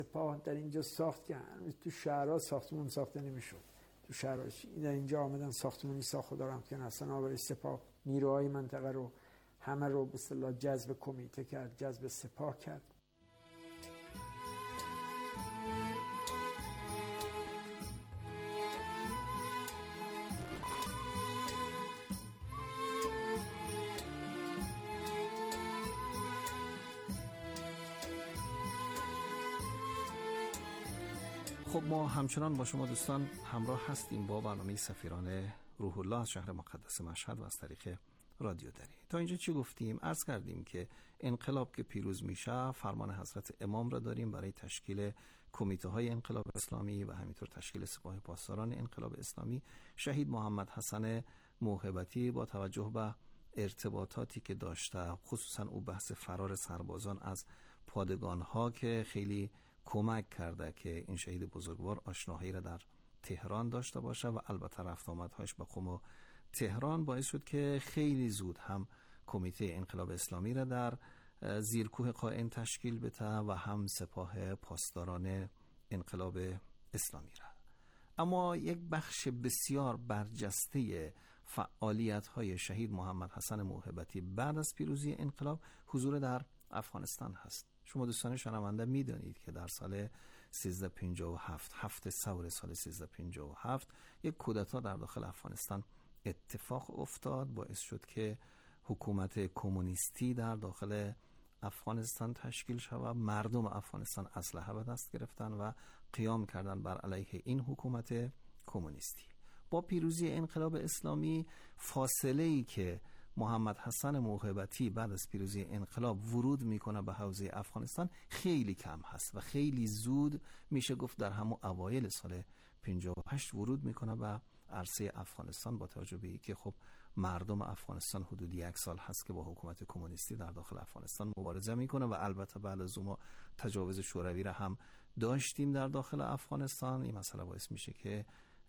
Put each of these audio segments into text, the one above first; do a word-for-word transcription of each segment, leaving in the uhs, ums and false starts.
سپاه در اینجا ساخت که تو شهرها ساختمون ساخته نمیشد. تو شهرها در اینجا آمدن ساختمونی ساخت، خدا رحمت کنه حسن آقا رئیس سپاه نیروهای منطقه رو همه رو به اصطلاح جذب کمیته کرد، جذب سپاه کرد. خب ما همچنان با شما دوستان همراه هستیم با برنامه سفیران روح الله از شهر مقدس مشهد و از طریق رادیو دری. تا اینجا چی گفتیم؟ عرض کردیم که انقلاب که پیروز میشه فرمان حضرت امام را داریم برای تشکیل کمیته های انقلاب اسلامی و همینطور تشکیل سپاه پاسداران انقلاب اسلامی. شهید محمد حسن موهبتی با توجه به ارتباطاتی که داشته، خصوصا او بحث فرار سربازان از پادگان ها که خیلی کمک کرده که این شهید بزرگوار آشناهایی را در تهران داشته باشه و البته رفت آمدهاش به قم و تهران باعث شد که خیلی زود هم کمیته انقلاب اسلامی را در زیرکوه قائن تشکیل بده و هم سپاه پاسداران انقلاب اسلامی را. اما یک بخش بسیار برجسته فعالیت‌های شهید محمد حسن موهبتی بعد از پیروزی انقلاب حضور در افغانستان هست. شما دوستان شنونده میدانید که در سال سیزده پنجاه و هفت، هفت ثور سال سیزده پنجاه و هفت یک کودتا در داخل افغانستان اتفاق افتاد، باعث شد که حکومت کمونیستی در داخل افغانستان تشکیل شود. مردم افغانستان اسلحه به دست گرفتن و قیام کردن بر علیه این حکومت کمونیستی. با پیروزی انقلاب اسلامی فاصله‌ای که محمد حسن موهبتی بعد از پیروزی انقلاب ورود میکنه به حوزه افغانستان خیلی کم هست و خیلی زود میشه گفت در همون اوایل سال پنجاه و هشت ورود میکنه به عرصه افغانستان، با توجه به اینکه خب مردم افغانستان حدود یک سال هست که با حکومت کمونیستی در داخل افغانستان مبارزه میکنه و البته بعد از اون تجاوز شوروی را هم داشتیم در داخل افغانستان. این مسئله باعث میشه که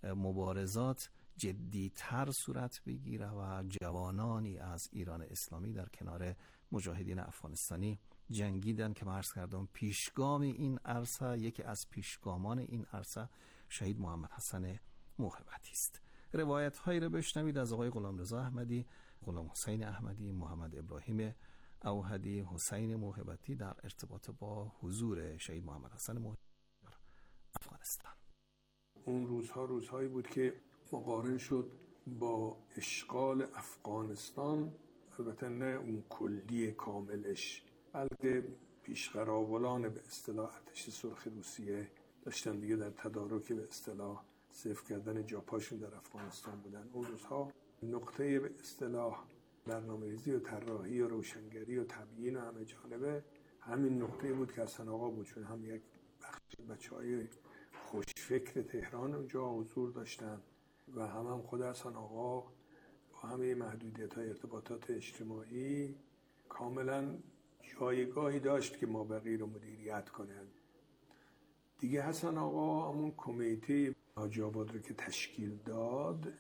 مبارزات جدی‌تر صورت بگیره و جوانانی از ایران اسلامی در کنار مجاهدین افغانستانی جنگیدن که عرض کردم پیشگام این عرصه، یکی از پیشگامان این عرصه شهید محمد حسن موهبتی است. روایت هایی رو بشنوید از آقای غلامرضا احمدی، غلام حسین احمدی، محمد ابراهیم اوهدی، حسین موهبتی در ارتباط با حضور شهید محمد حسن موهبتی در افغانستان. اون روزها روزهایی بود که مقارن شد با اشغال افغانستان، البته نه اون کلی کاملش، بلکه پیشقراولان به اصطلاح ارتش سرخ روسیه داشتن دیگه در تدارک به اصطلاح صفر کردن جاپاشون در افغانستان بودن. اون روزها نقطه به اصطلاح برنامه‌ریزی و طراحی و روشنگری و تبیین و همه جانبه همین نقطه بود که حسن آقا بود، چون هم یک بخش بچه‌های خوشفکر تهران اونجا حضور داشتن و هم هم خود حسن آقا با همه محدودیت‌های ارتباطات اجتماعی کاملا جایگاهی داشت که مابقی رو مدیریت کنه. دیگه حسن آقا همون کمیته حاجی آباد رو که تشکیل داد،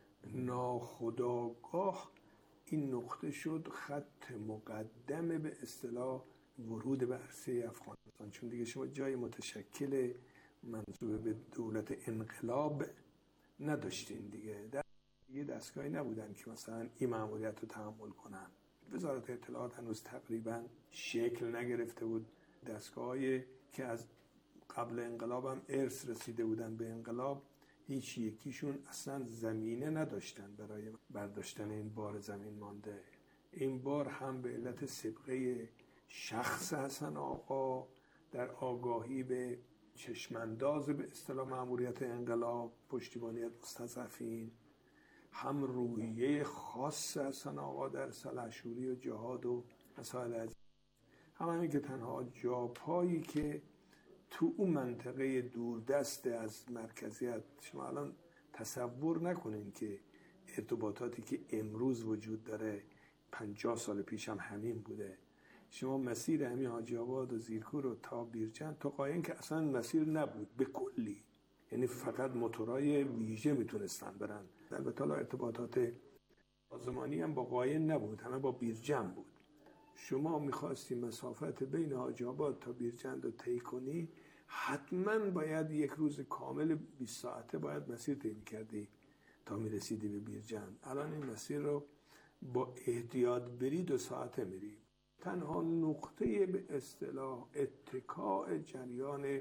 ناخودآگاه این نقطه شد خط مقدم به اصطلاح ورود به عرصه افغانستان، چون دیگه شما جای متشکل منصوب به دولت انقلاب نداشتین دیگه. در یه دستگاهی نبودن که مثلا این مأموریت رو تحمل کنن. وزارت اطلاعات هنوز تقریبا شکل نگرفته بود. دستگاهی که از قبل انقلاب هم ارث رسیده بودن به انقلاب، هیچ یکیشون اصلا زمینه نداشتن برای برداشتن این بار زمین مانده. این بار هم به علت سابقه شخص حسن آقا در آگاهی به چشمانداز به اصطلاح مأموریت انقلاب، پشتیبانیت مستضعفین، هم روحیه خاص حسن آقا در سلحشوری و جهاد و مسائل از هم همین که تنها جاپایی که تو اون منطقه دوردست از مرکزیت، شما الان تصور نکنین که ارتباطاتی که امروز وجود داره پنجاه سال پیش هم همین بوده. شما مسیر همین حاجی آباد و زیرکو رو تا بیرجند تا قاین که اصلا مسیر نبود به کلی، یعنی فقط موتورای ویژه میتونستن برن. البته ارتباطات آزمانی هم با قاین نبود، همه با بیرجند بود. شما میخواستی مسافت بین حاجی آباد تا بیرجند رو طی کنی، حتما باید یک روز کامل بیست ساعته باید مسیر طی می‌کردی تا میرسیدی به بیرجند. الان این مسیر رو با احتیاط بری دو ساعته میری. تنها نقطه به اصطلاح اتکاء جریان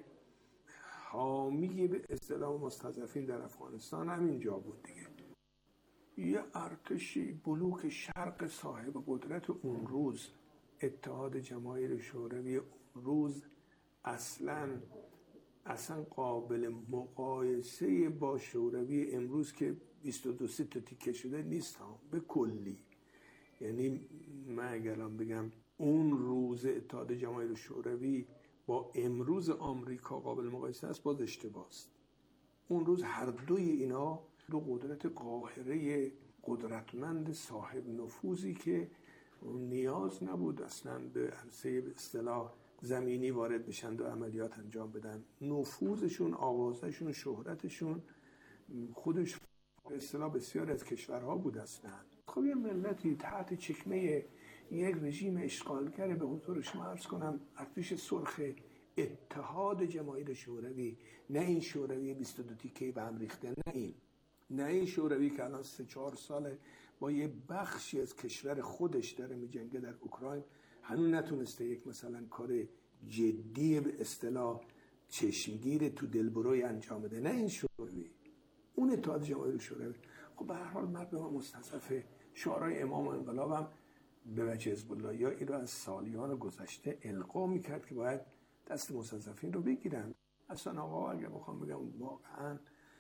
حامی به اصطلاح مستضعفین در افغانستان همینجا بود دیگه. یه ارتشی بلوک شرق صاحب قدرت اون روز، اتحاد جماهیر شوروی اون روز، اصلاً اصلا قابل مقایسه با شوروی امروز که بیست و دو تا تیکه شده نیست ها به کلی. یعنی من اگرم بگم اون روز اتحاد جماهیر شوروی با امروز آمریکا قابل مقایسه است، باز اشتباه است. اون روز هر دوی اینا دو قدرت قاهره قدرتمند صاحب نفوذی که نیاز نبود اصلا به عرصه به اصطلاح زمینی وارد بشن و عملیات انجام بدن. نفوذشون، آوازشون، شهرتشون خودش به اصطلاح بسیار از کشورها بود اصلا. خب یه ملتی تحت چکمه یک رژیم اشغالگر، به حضور شما عرض کنم ارتش سرخ اتحاد جماهیر شوروی، نه این شوروی بیست و دو تیکه‌ای به هم ریخته، نه این نه این شوروی که الان سه چهار ساله با یه بخشی از کشور خودش داره میجنگه در اوکراین، هنوز نتونسته یک مثلا کار جدی به اصطلاح چشمگیر تو دلبروی انجام بده، نه این شوروی، اون اتحاد جماهیر شوروی. خب به هر حال مردم مستضعف شورای امام انقلاب هم به وجه حزب الله یا این رو از سالیان گذشته القا میکرد که باید دست مستضعفین رو بگیرن. اصلا آقا اگر بخوام بگم واقعا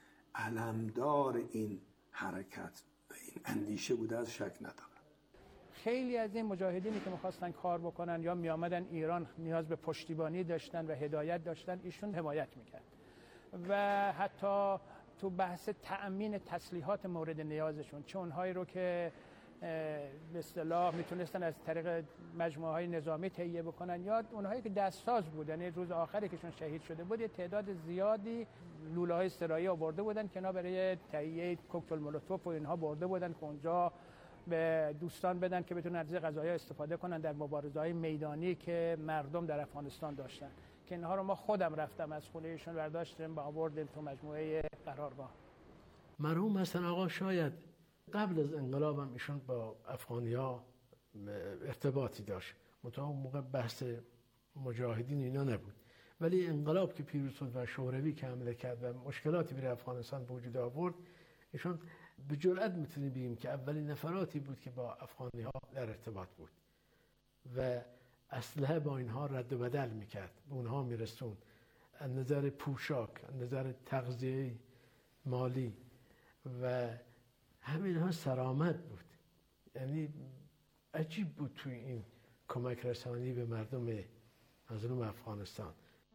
علمدار این حرکت و این اندیشه بوده، از شک ندارم. خیلی از این مجاهدینی که می‌خواستن کار بکنن یا می‌آمدن ایران نیاز به پشتیبانی داشتن و هدایت داشتن، ایشون حمایت می‌کرد و حتی تو بحث تأمین تسلیحات مورد نیازشون، چه اونهایی رو که به اصطلاح میتونستن از طریق مجموعه‌های نظامی تهیه بکنن یا اونهایی که دستساز بودن، یعنی روز آخری کهشون شهید شده بود یه تعداد زیادی لوله‌های استرایی آورده بودن که اینا برای تهیه کوکتل مولوتوف و اینها برده بودن که اونجا به دوستان بدن که بتونن از غذایا استفاده کنن در مبارزه‌های میدانی که مردم در افغانستان داشتن، که اینها رو ما خودم رفتم از خونه ایشون برداشتیم و آوردیم تو مجموعه قرارگاه. مرحوم حسن آقا شاید قبل از انقلاب هم ایشون با افغانی‌ها ارتباطی داشت، منتها اون موقع بحث مجاهدین اینا نبود، ولی انقلاب که پیروز شد و شوروی که حمله کرد و مشکلاتی برای افغانستان به وجود آورد، ایشون به جرئت میتونیم بگیم که اولین نفراتی بود که با افغانی‌ها در ارتباط بود و اسلحه با اینها رد و بدل میکرد، به اونها میرسون، از نظر پوشاک، از نظر تغذیه مالی و همین ها سرآمد بود. یعنی عجیب بود توی این کمک رسانی به مردم مظلوم افغانستان.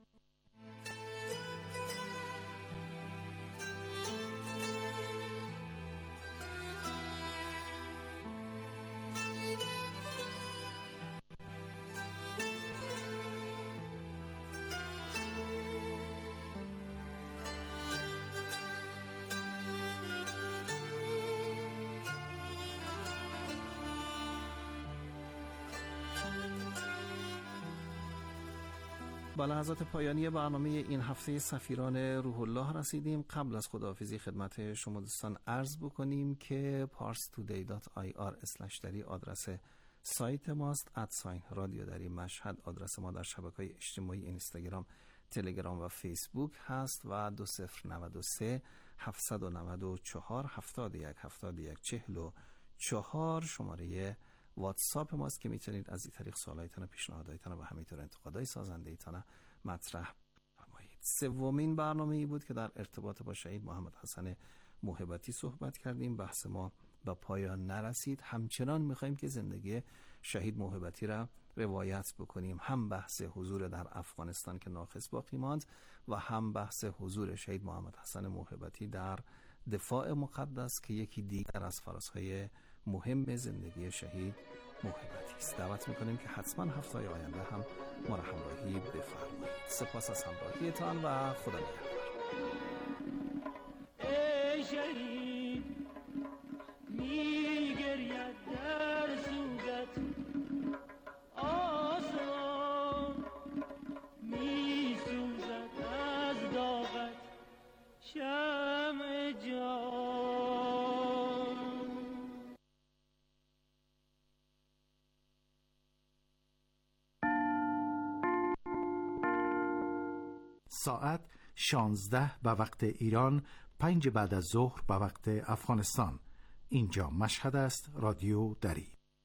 با لحظات پایانی برنامه این هفته سفیران روح الله رسیدیم. قبل از خداحافظی خدمت شما دوستان عرض بکنیم که پارس تودی دات آی آر اسلش دری آدرس سایت ماست، ادساین رادیو دری مشهد آدرس ما در شبکه‌های اجتماعی اینستاگرام، تلگرام و فیسبوک هست و دو صفر نود و سه هفتصد و نود و چهار هفتاد و یک هفتاد و یک چهل و چهار شماره واتساپ ماست که میتونید از این طریق سوالایتان و پیشنهادایتان و همینطور انتقادهای سازنده‌ایتان مطرح فرمایید. سومین برنامه ای بود که در ارتباط با شهید محمد حسن موهبتی صحبت کردیم. بحث ما به پایان نرسید، همچنان میخوایم که زندگی شهید موهبتی را روایت بکنیم، هم بحث حضور در افغانستان که ناقص باقی ماند و هم بحث حضور شهید محمد حسن موهبتی در دفاع مقدس که یکی دیگر از فراس‌های مهم زندگی شهید موهبتی است. دعوت میکنیم که حتما هفته آینده هم ما را همراهی بفرمایید. سپاس از همراهیتان و خدا نگهدار. ای شهید میگرید در سوگت آسان میسوزد ساعت شانزده به وقت ایران، پنج بعد از ظهر به وقت افغانستان. اینجا مشهد است، رادیو دری.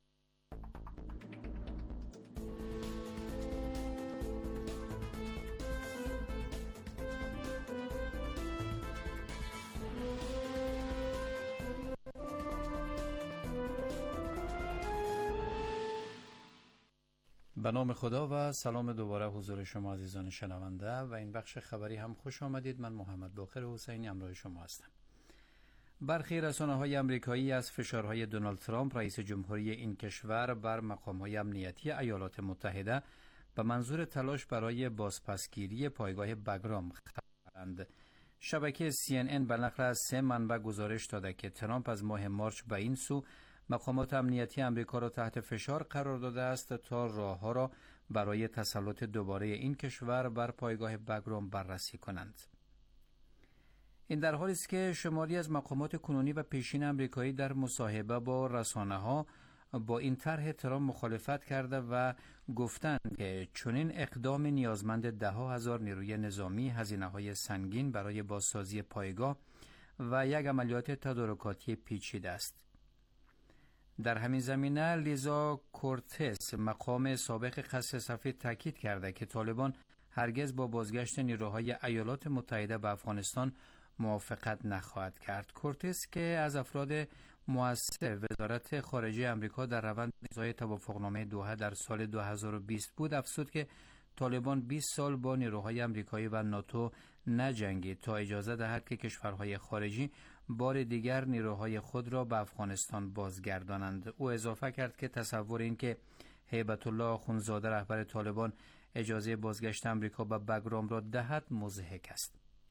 به نام خدا و سلام دوباره حضور شما عزیزان شنونده و این بخش خبری هم خوش آمدید. من محمد باقر حسینی همراه شما هستم. برخی رسانه‌های آمریکایی از فشارهای دونالد ترامپ رئیس جمهوری این کشور بر مقام‌های امنیتی ایالات متحده به منظور تلاش برای بازپسگیری پایگاه بگرام خبرند. شبکه سی ان ان به نقل از سه منبع گزارش داده که ترامپ از ماه مارچ به این سو مقامات امنیتی آمریکا را تحت فشار قرار داده است تا راه‌ها را برای تسلط دوباره این کشور بر پایگاه بگرام بررسی کنند. این در حالی است که شماری از مقامات کنونی و پیشین آمریکایی در مصاحبه با رسانه‌ها با این طرح ترامپ مخالفت کرده و گفتند که چنین اقدام نیازمند ده ها هزار نیروی نظامی، هزینه‌های سنگین برای بازسازی پایگاه و یک عملیات تدارکاتی پیچیده است. در همین زمینه لیزا کورتس، مقام سابق خط سفید، تاکید کرده که طالبان هرگز با بازگشت نیروهای ایالات متحده به افغانستان موافقت نخواهد کرد. کورتس که از افراد مؤثر وزارت خارجه آمریکا در روند امضای توافقنامه دوحه در سال دو هزار و بیست بود، افزود که طالبان بیست سال با نیروهای آمریکایی و ناتو نجنگید تا اجازه دهد که کشورهای خارجی بار دیگر نیروهای خود را به افغانستان بازگردانند. او اضافه کرد که تصور این که هیبت الله آخوندزاده رهبر طالبان اجازه بازگشت آمریکا به بگرام را دهد مضحک است.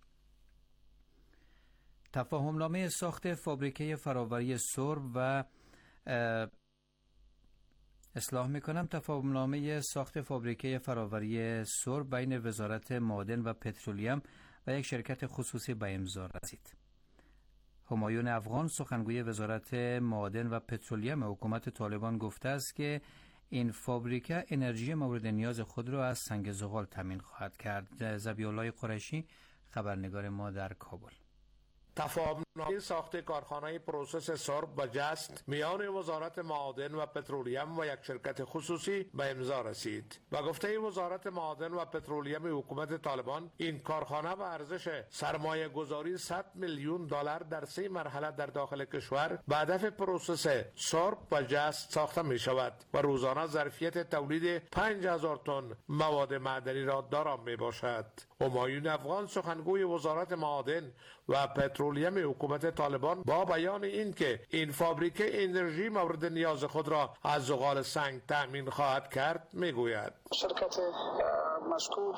تفاهمنامه ساخت فابریکه فراوری سرب و اصلاح میکنم تفاهمنامه ساخت فابریکه فراوری سرب بین وزارت معادن و پترولیم و یک شرکت خصوصی به امضا رسید. همایون افغان، سخنگوی وزارت معادن و پترولیم حکومت طالبان، گفته است که این فابریکه انرژی مورد نیاز خود را از سنگ زغال تامین خواهد کرد. ذبیح‌الله قریشی، خبرنگار ما در کابل. تفاهمنامه ساخت کارخانه پروسس سرب و جست میان وزارت معادن و پترولیم و یک شرکت خصوصی به امضا رسید. و گفته وزارت معادن و پترولیم حکومت طالبان، این کارخانه به ارزش سرمایه گذاری صد میلیون دلار در سه مرحله در داخل کشور به هدف پروسس سرب و جست ساخته می شود و روزانه ظرفیت تولید پنج هزار تن مواد معدنی را دارا می باشد. همایون افغان، سخنگوی وزارت معادن و پترولیم حکومت طالبان، با بیان این که این فابریکه انرژی مورد نیاز خود را از زغال سنگ تأمین خواهد کرد میگوید شرکت مذکور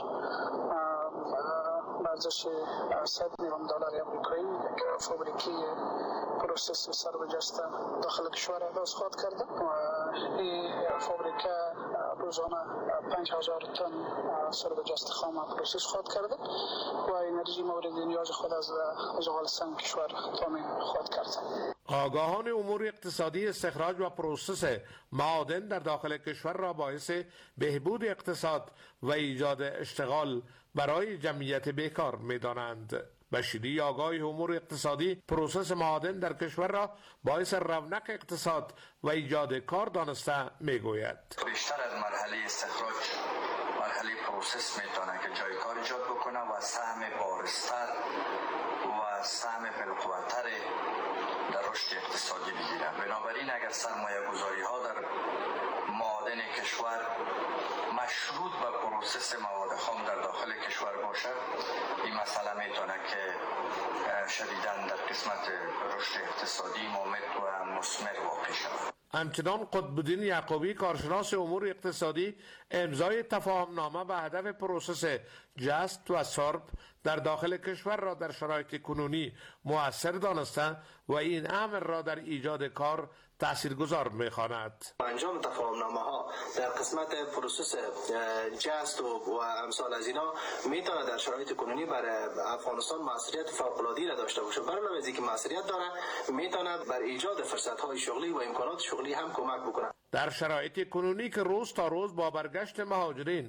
به ارزش صد میلیون دلار آمریکایی یک فابریکه پروسس سرب و جست داخل کشور آغاز خواهد کرده و این فابریکه روزانه پنج هزار تن سرب و جست خام پروسس خواهد کرده و انرژی مورد نیاز خود از زغال سنگ کشور تامین خواهد کرد. آگاهان امور اقتصادی استخراج و پروسس معادن در داخل کشور را باعث بهبود اقتصاد و ایجاد اشتغال برای جمعیت بیکار می‌دانند. بشیری، آگاه امور اقتصادی، پروسس معادن در کشور را باعث رونق اقتصاد و ایجاد کار دانسته میگوید. بیشتر از مرحله استخراج مرحله پروسس میتونه که جای کار ایجاد بکنه و سهم بارزتر و سهم بالقوتر در رشد اقتصادی بگیرن. بنابراین اگر سرمایه گذاری ها در معادن کشور مشروط به پروسس مواد خام در داخل کشور باشد، این مسئله میتونه که شدیداً در قسمت رشد اقتصادی ممد و مثمر واقع شود. همچنان قطب‌الدین یعقوبی، کارشناس امور اقتصادی، امضای تفاهمنامه به هدف پروسس جست و سرب در داخل کشور را در شرایط کنونی مؤثر دانسته و این امر را در ایجاد کار تاثیرگذار می‌خواند. انجام تفاهمنامه ها در قسمت پروسس جست و, و امثال از اینا میتونه در شرایط کنونی برای افغانستان موثریت فوق‌العاده را داشته باشه. برای اینکه موثریت داره میتونه بر ایجاد فرصت‌های شغلی و امکانات شغلی هم کمک بکنه. در شرایط کنونی که روز تا روز با برگشت مهاجرین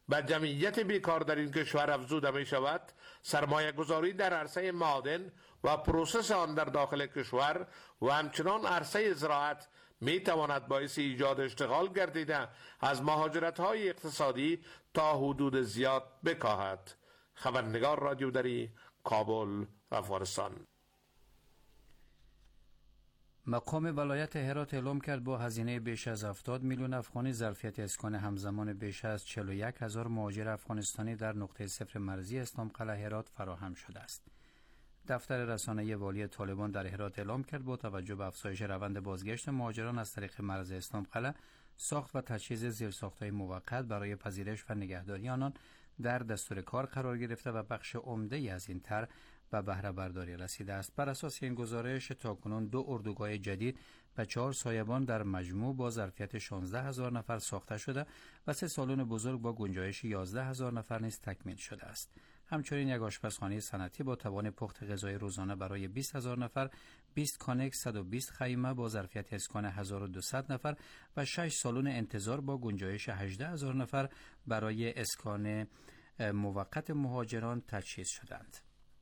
به جمعیت بیکار در این کشور افزوده می شود، سرمایه گذاری در عرصه معادن و پروسس آن در داخل کشور و همچنان عرصه زراعت می تواند باعث ایجاد اشتغال گردیده از مهاجرت های اقتصادی تا حدود زیاد بکاهد. خبرنگار رادیو دری، کابل، افغانستان. مقام ولایت هرات اعلام کرد با هزینه بیش از هفتاد میلیون افغانی ظرفیت اسکان همزمان بیش از چهل و یک هزار مهاجر افغانستانی در نقطه صفر مرزی اسلام قلعه هرات فراهم شده است. دفتر رسانه‌ای والی طالبان در هرات اعلام کرد با توجه به افزایش روند بازگشت مهاجران از طریق مرز اسلام قلعه، ساخت و تجهیز زیرساخت‌های موقت برای پذیرش و نگهداری آنان در دستور کار قرار گرفته و بخش عمده‌ای از این طرح به بهره برداری رسیده است. بر اساس این گزارش تاکنون دو اردوگاه جدید و چهار سایبان در مجموع با ظرفیت شانزده هزار نفر ساخته شده و سه سالن بزرگ با گنجایش یازده هزار نفر نیز تکمیل شده است. همچنین یک آشپزخانه صنعتی با توان پخت غذای روزانه برای بیست هزار نفر، بیست کانکس، صد و بیست خیمه با ظرفیت اسکان هزار و دویست نفر و شش سالن انتظار با گنجایش هجده هزار نفر برای اسکان موقت مهاجران تجهیز شدند.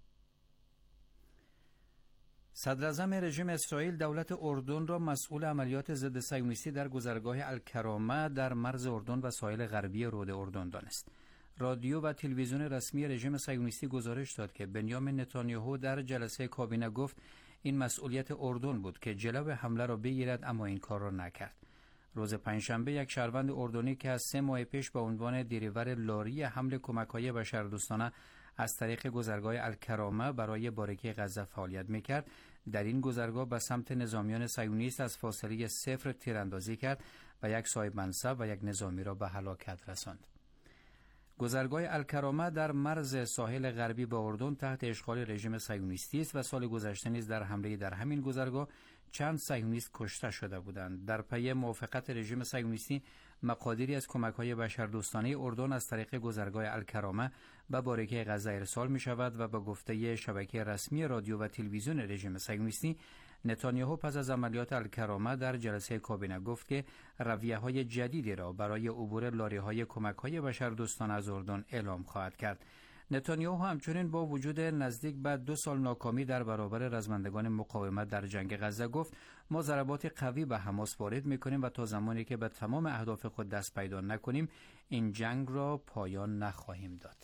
صدر اعظم رژیم اسرائیل دولت اردن را مسئول عملیات ضد صهیونیستی در گذرگاه الکرامه در مرز اردن و ساحل غربی رود اردن دانست. رادیو و تلویزیون رسمی رژیم صهیونیستی گزارش داد که بنیامین نتانیاهو در جلسه کابینه گفت این مسئولیت اردن بود که جلو حمله را بگیرد، اما این کار را نکرد. روز پنجشنبه یک شهروند اردنی که از سه ماه پیش به عنوان دیریور لاری حمل کمک‌های بشردوستانه از طریق گذرگاه الکرامه برای بارکی غزه فعالیت میکرد، در این گذرگاه به سمت نظامیان صهیونیست از فاصله صفر تیراندازی کرد و یک صاحب منصب و یک نظامی را به هلاکت رساند. گذرگاه الکرامه در مرز ساحل غربی با اردن تحت اشغال رژیم صهیونیستی است و سال گذشته نیز در حمله در همین گذرگاه چند صهیونیست کشته شده بودند. در پی موافقت رژیم صهیونیستی مقادیری از کمک‌های بشردوستانه اردن از طریق گذرگاه الکرامه به بارکی غزه ارسال می شود و به گفته شبکه رسمی رادیو و تلویزیون رژیم صهیونیستی، نتانیاهو پس از عملیات الکرامه در جلسه کابینه گفت که رویه‌های جدیدی را برای عبور لاری‌های کمک‌های بشردوستانه از اردن اعلام خواهد کرد. نتانیاهو همچنین با وجود نزدیک به دو سال ناکامی در برابر رزمندگان مقاومت در جنگ غزه گفت ما ضربات قوی به حماس وارد می‌کنیم و تا زمانی که به تمام اهداف خود دست پیدا نکنیم این جنگ را پایان نخواهیم داد.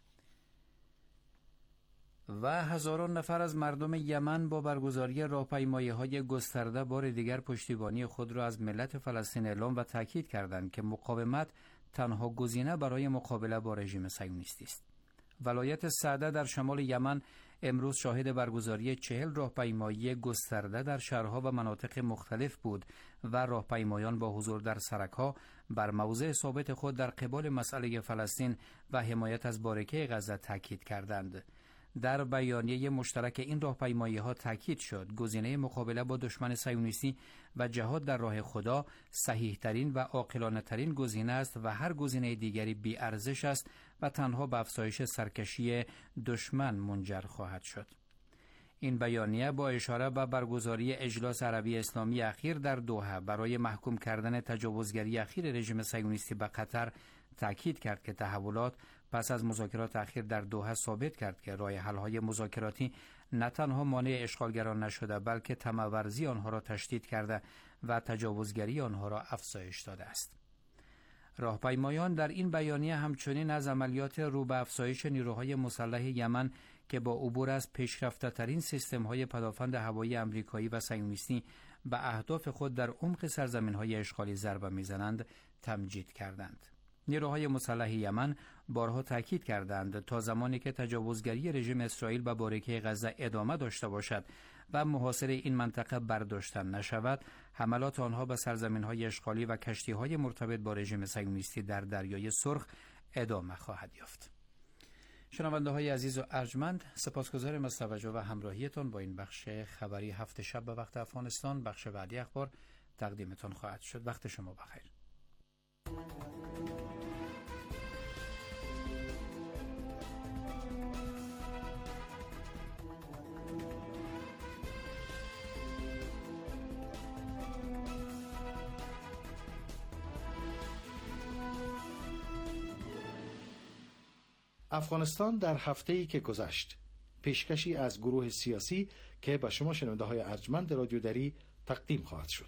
و هزاران نفر از مردم یمن با برگزاری راهپیمایی‌های گسترده بار دیگر پشتیبانی خود را از ملت فلسطین اعلام و تاکید کردند که مقاومت تنها گزینه برای مقابله با رژیم صهیونیستی است. ولایت سعده در شمال یمن امروز شاهد برگزاری چهل راهپیمایی گسترده در شهرها و مناطق مختلف بود و راهپیمایان با حضور در سرک‌ها بر موضع ثابت خود در قبال مسئله فلسطین و حمایت از بارکه غزه تاکید کردند. در بیانیه مشترک این راهپیمایی‌ها تاکید شد گزینه مقابله با دشمن صهیونیستی و جهاد در راه خدا صحیح‌ترین و عاقلانه‌ترین گزینه است و هر گزینه دیگری بی‌ارزش است و تنها به افزایش سرکشی دشمن منجر خواهد شد. این بیانیه با اشاره به برگزاری اجلاس عربی اسلامی اخیر در دوحه برای محکوم کردن تجاوزگری اخیر رژیم صهیونیستی به قطر تاکید کرد که تحولات پس از مذاکرات اخیر در دوحه ثابت کرد که راه حل‌های مذاکراتی نه تنها مانع اشغالگران نشده بلکه طمع‌ورزی آنها را تشدید کرده و تجاوزگری آنها را افزایش داده است. راهپیمایان در این بیانیه همچنین از عملیات رو به افزایش نیروهای مسلح یمن که با عبور از پیشرفته‌ترین سیستم‌های پدافند هوایی آمریکایی و صهیونیستی به اهداف خود در عمق سرزمین‌های اشغالی ضربه می‌زنند تمجید کردند. نیروهای مسلح یمن بارها تاکید کردند تا زمانی که تجاوزگری رژیم اسرائیل به بارکه غزه ادامه داشته باشد و محاصره این منطقه برداشته نشود، حملات آنها به سرزمین‌های اشغالی و کشتی‌های مرتبط با رژیم صهیونیستی در دریای سرخ ادامه خواهد یافت. شنونده‌های عزیز و ارجمند، سپاسگزارم از توجه و همراهیتان با این بخش خبری هفت شب به وقت افغانستان. بخش بعدی اخبار تقدیمتان خواهد شد. وقت شما بخیر. افغانستان در هفته‌ای که گذشت، پیشکشی از گروه سیاسی که به شما شنونده های ارجمند رادیو دری تقدیم خواهد شد.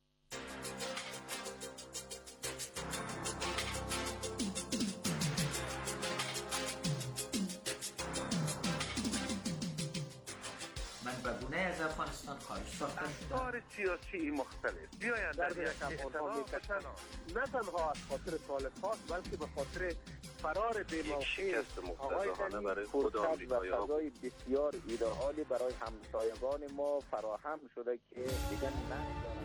من بگونه از افغانستان خارج ساختم شدم. اخبار سیاسی مختلف بیاین در یک احترام بشن، نه تنها از خاطر طالبان بلکه به خاطر فرار بی‌موقع آقای غنی برای خود آمریکایی ها فضای بسیار ایدئالی برای همسایگان ما فراهم شده که دیگر ندارند.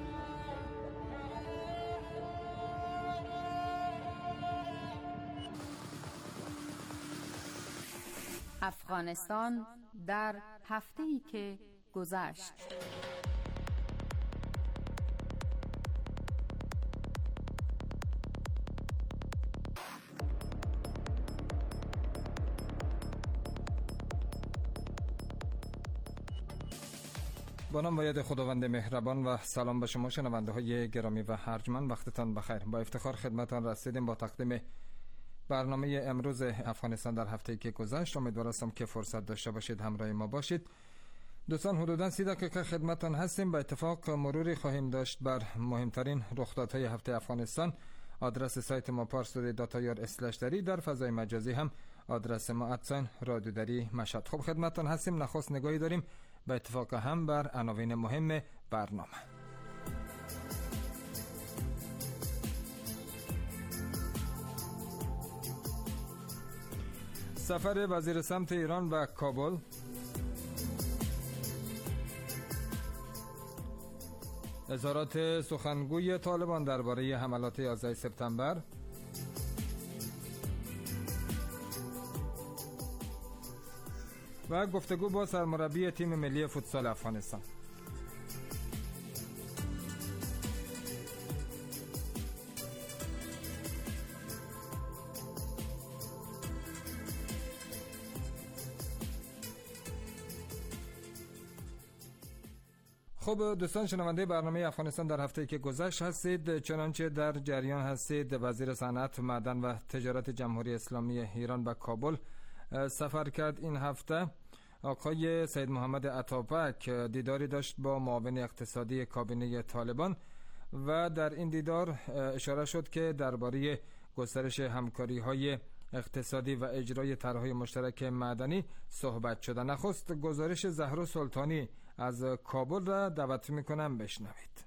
افغانستان در هفته‌ای که گذشت. با نام و یاد خداوند مهربان و سلام به شما شنونده های گرامی و ارجمند، وقتتان بخیر. با افتخار خدمتتان رسیدیم با تقدیم برنامه امروز افغانستان در هفته‌ای که گذشت. امیدوار هستم که فرصت داشته باشید همراه ما باشید. دوستان، حدوداً سی دقیقه خدمتتان هستیم. با اتفاق مروری خواهیم داشت بر مهمترین رخدادهای هفته افغانستان. آدرس سایت ما پارسودی داتایار اسلش دری، در فضای مجازی هم آدرس ما ادساین رادیو دری مشهد. خب خدمتتان هستیم. نخست نگاهی داریم به اتفاق هم بر عناوین مهم برنامه. سفر وزیر سمت ایران به کابل، اظهارات سخنگوی طالبان درباره حملات یازده سپتامبر، و گفتگو با سرمربی تیم ملی فوتسال افغانستان. خب دوستان شنونده برنامه افغانستان در هفته‌ای که گذشت هستید. چنانچه در جریان هستید، وزیر صنعت، معدن و تجارت جمهوری اسلامی ایران به کابل سفر کرد. این هفته آقای سید محمد اتابک دیداری داشت با معاون اقتصادی کابینه طالبان و در این دیدار اشاره شد که درباره گسترش همکاری‌های اقتصادی و اجرای طرح‌های مشترک معدنی صحبت شده. نخست گزارش زهرا سلطانی از کابل را دعوت می‌کنم بشنوید.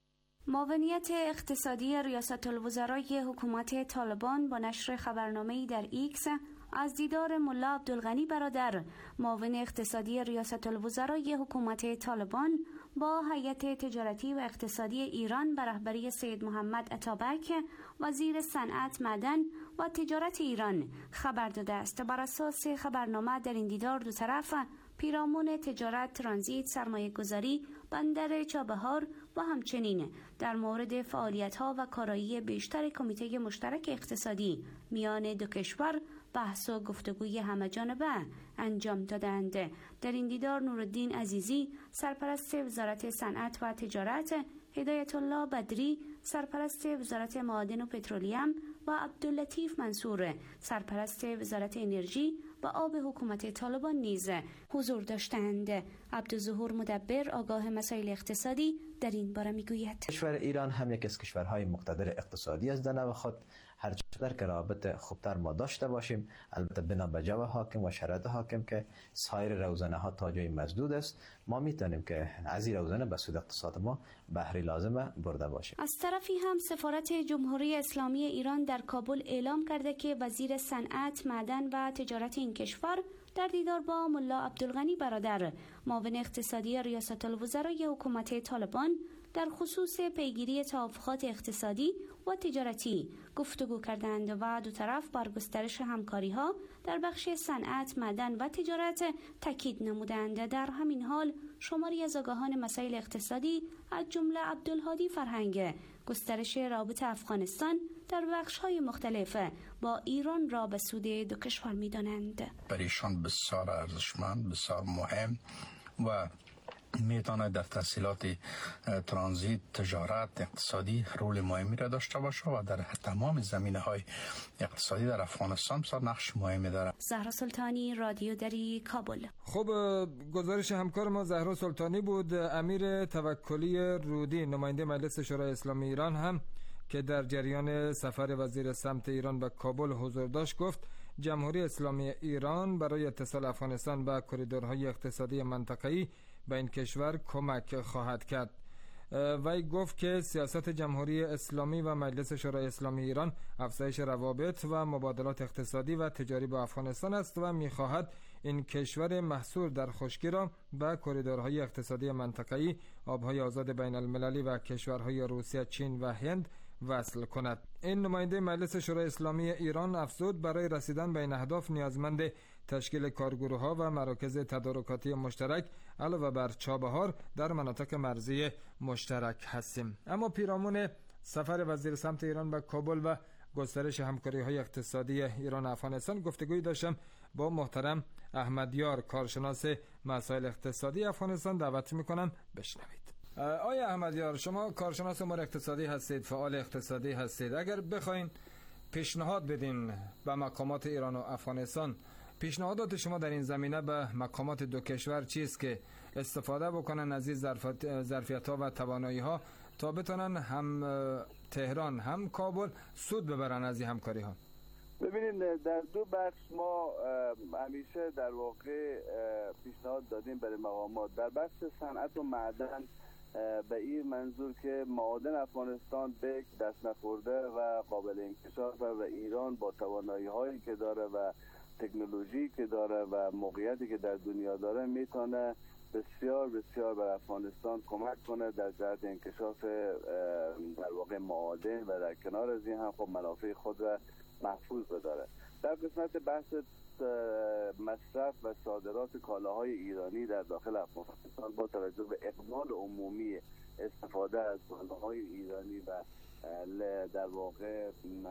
معاونیت اقتصادی ریاست الوزرای حکومت طالبان با نشر خبرنامه‌ای در ایکس از دیدار ملا عبدالغنی برادر، معاون اقتصادی ریاست الوزرای حکومت طالبان با هیئت تجارتی و اقتصادی ایران به رهبری سید محمد اتابک وزیر صنعت، معدن و تجارت ایران خبر داده است. بر اساس خبرنامه در این دیدار دو طرف پیرامون تجارت، ترانزیت، سرمایه گذاری، بندر چابهار و همچنین در مورد فعالیت‌ها و کارایی بیشتر کمیته مشترک اقتصادی میان دو کشور بحث و گفتگوی همه‌جانبه انجام دادند. در این دیدار نورالدین عزیزی سرپرست وزارت صنعت و تجارت، هدایت الله بدری سرپرست وزارت معادن و پترولیم و عبداللطیف منصور سرپرست وزارت انرژی و آب حکومت طالبان نیز حضور داشتند. عبدالظهور مدبر آگاه مسائل اقتصادی در این باره میگوید: کشور ایران هم یک از کشورهای مقتدر اقتصادی است. در نوع خود هر چقدر که رابط خوبتر ما داشته باشیم، البته بنا به جو حاکم و شرایط حاکم که سایر روزنه ها تا جای مسدود است، ما میتونیم که از این روزنه به سود اقتصاد ما بهره لازمه برده باشیم. از طرفی هم سفارت جمهوری اسلامی ایران در کابل اعلام کرده که وزیر صنعت، معدن و تجارت این کشور در دیدار با ملا عبدالغنی برادر، معاون اقتصادی ریاست الوزرای حکومت طالبان در خصوص پیگیری توافقات اقتصادی و تجارتی گفتگو کردند و دو طرف بر گسترش همکاری‌ها در بخش صنعت، معدن و تجارت تاکید نمودند. در همین حال شماری از آگاهان مسائل اقتصادی از جمله عبدالهادی فرهنگ گسترش رابط افغانستان در بخش‌های مختلف با ایران را به سود دو کشور می‌دانند. برایشان بسیار ارزشمند، بسیار مهم و میتونه در تسهیلات ترانزیت، تجارت، اقتصادی رول مهمی را داشته باشه و در تمام زمینه‌های اقتصادی در افغانستان بسیار نقش مهمی داره. زهرا سلطانی، رادیو دری، کابل. خب گزارش همکار ما زهرا سلطانی بود. امیر توکلی رودی، نماینده مجلس شورای اسلامی ایران هم که در جریان سفر وزیر سمت ایران به کابل حضور داشت، گفت جمهوری اسلامی ایران برای اتصال افغانستان به کریدورهای اقتصادی منطقه‌ای به این کشور کمک خواهد کرد. وی گفت که سیاست جمهوری اسلامی و مجلس شورای اسلامی ایران افزایش روابط و مبادلات اقتصادی و تجاری با افغانستان است و می‌خواهد این کشور محصور در خشکی را به کریدورهای اقتصادی منطقه‌ای، آبهای آزاد بین المللی و کشورهای روسیه، چین و هند وصل کند. این نماینده مجلس شورای اسلامی ایران افزود برای رسیدن به این اهداف نیازمند تشکیل کارگروه‌ها و مراکز تدارکاتی مشترک علاوه بر چابهار در مناطق مرزی مشترک هستیم. اما پیرامون سفر وزیر سمت ایران به کابل و گسترش همکاری‌های اقتصادی ایران و افغانستان گفتگوی داشتم با محترم احمدیار، کارشناس مسائل اقتصادی افغانستان. دعوت می‌کنم بشنوید. آیا احمدیار، شما کارشناس امور اقتصادی هستید، فعال اقتصادی هستید. اگر بخواین پیشنهاد بدین به مقامات ایران و افغانستان، پیشنهادات شما در این زمینه به مقامات دو کشور چیست که استفاده بکنن از این ظرفیت‌ها و توانایی‌ها تا بتونن هم تهران هم کابل سود ببرن از این همکاری‌ها؟ ببینید، در دو بخش ما همیشه در واقع پیشنهاد دادیم برای مقامات. در بخش صنعت و معدن به این منظور که معادن افغانستان به دست نخورده و قابل انکشاف و ایران با توانایی هایی که داره و تکنولوژی که داره و موقعیتی که در دنیا داره میتونه بسیار بسیار بر افغانستان کمک کنه در جهت انکشاف در واقع معادن و در کنار از این هم خب منافع خود را محفوظ بداره. در قسمت بحث مصرف و صادرات کالاهای ایرانی در داخل افغانستان با توجه به اقبال عمومی استفاده از کالاهای ایرانی و در واقع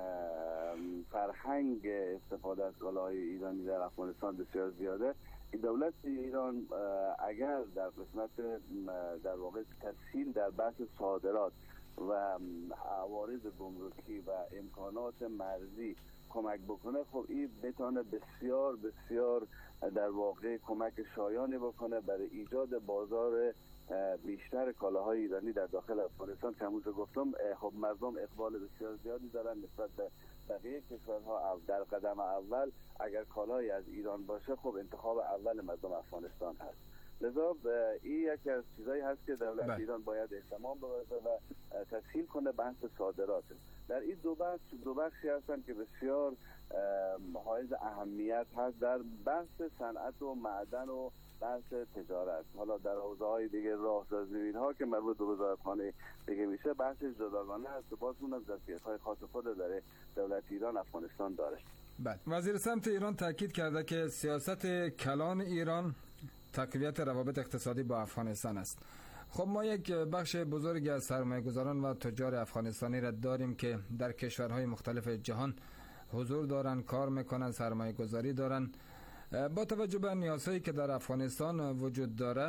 فرهنگ استفاده از کالاهای ایرانی در افغانستان بسیار زیاده، دولت ایران اگر در قسمت در واقع تسهیل در بحث صادرات و عوارض گمرکی و امکانات مرزی کمک بکنه، خب این بتونه بسیار بسیار در واقع کمک شایانی بکنه برای ایجاد بازار بیشتر کالاهای ایرانی در داخل افغانستان که همونجا گفتم خب مردم اقبال بسیار زیادی دارن نسبت به بقیه کشورها. در قدم اول اگر کالای از ایران باشه خب انتخاب اول مردم افغانستان هست. لذا این یکی از چیزایی هست که دولت بله. ایران باید اهتمام بده و تسهیل کنه بحث صادرات. در این دو بخش دو بخشی هستن که بسیار حائز اهمیت هست در بحث صنعت و معدن و بحث تجارت. حالا در حوزه‌های دیگه راهسازی اینها که مربوط به وزارتخانه دیگه میشه بحث جداگانه است و باز اونم ظرفیت‌های خاص خود داره دولت ایران افغانستان داره. بله. وزیر سمت ایران تاکید کرده که سیاست کلان ایران تقویت روابط اقتصادی با افغانستان است. خب ما یک بخش بزرگی از سرمایه‌گذاران و تجار افغانستانی را داریم که در کشورهای مختلف جهان حضور دارن، کار میکنن، سرمایه‌گذاری دارن. با توجه به نیازهایی که در افغانستان وجود داره،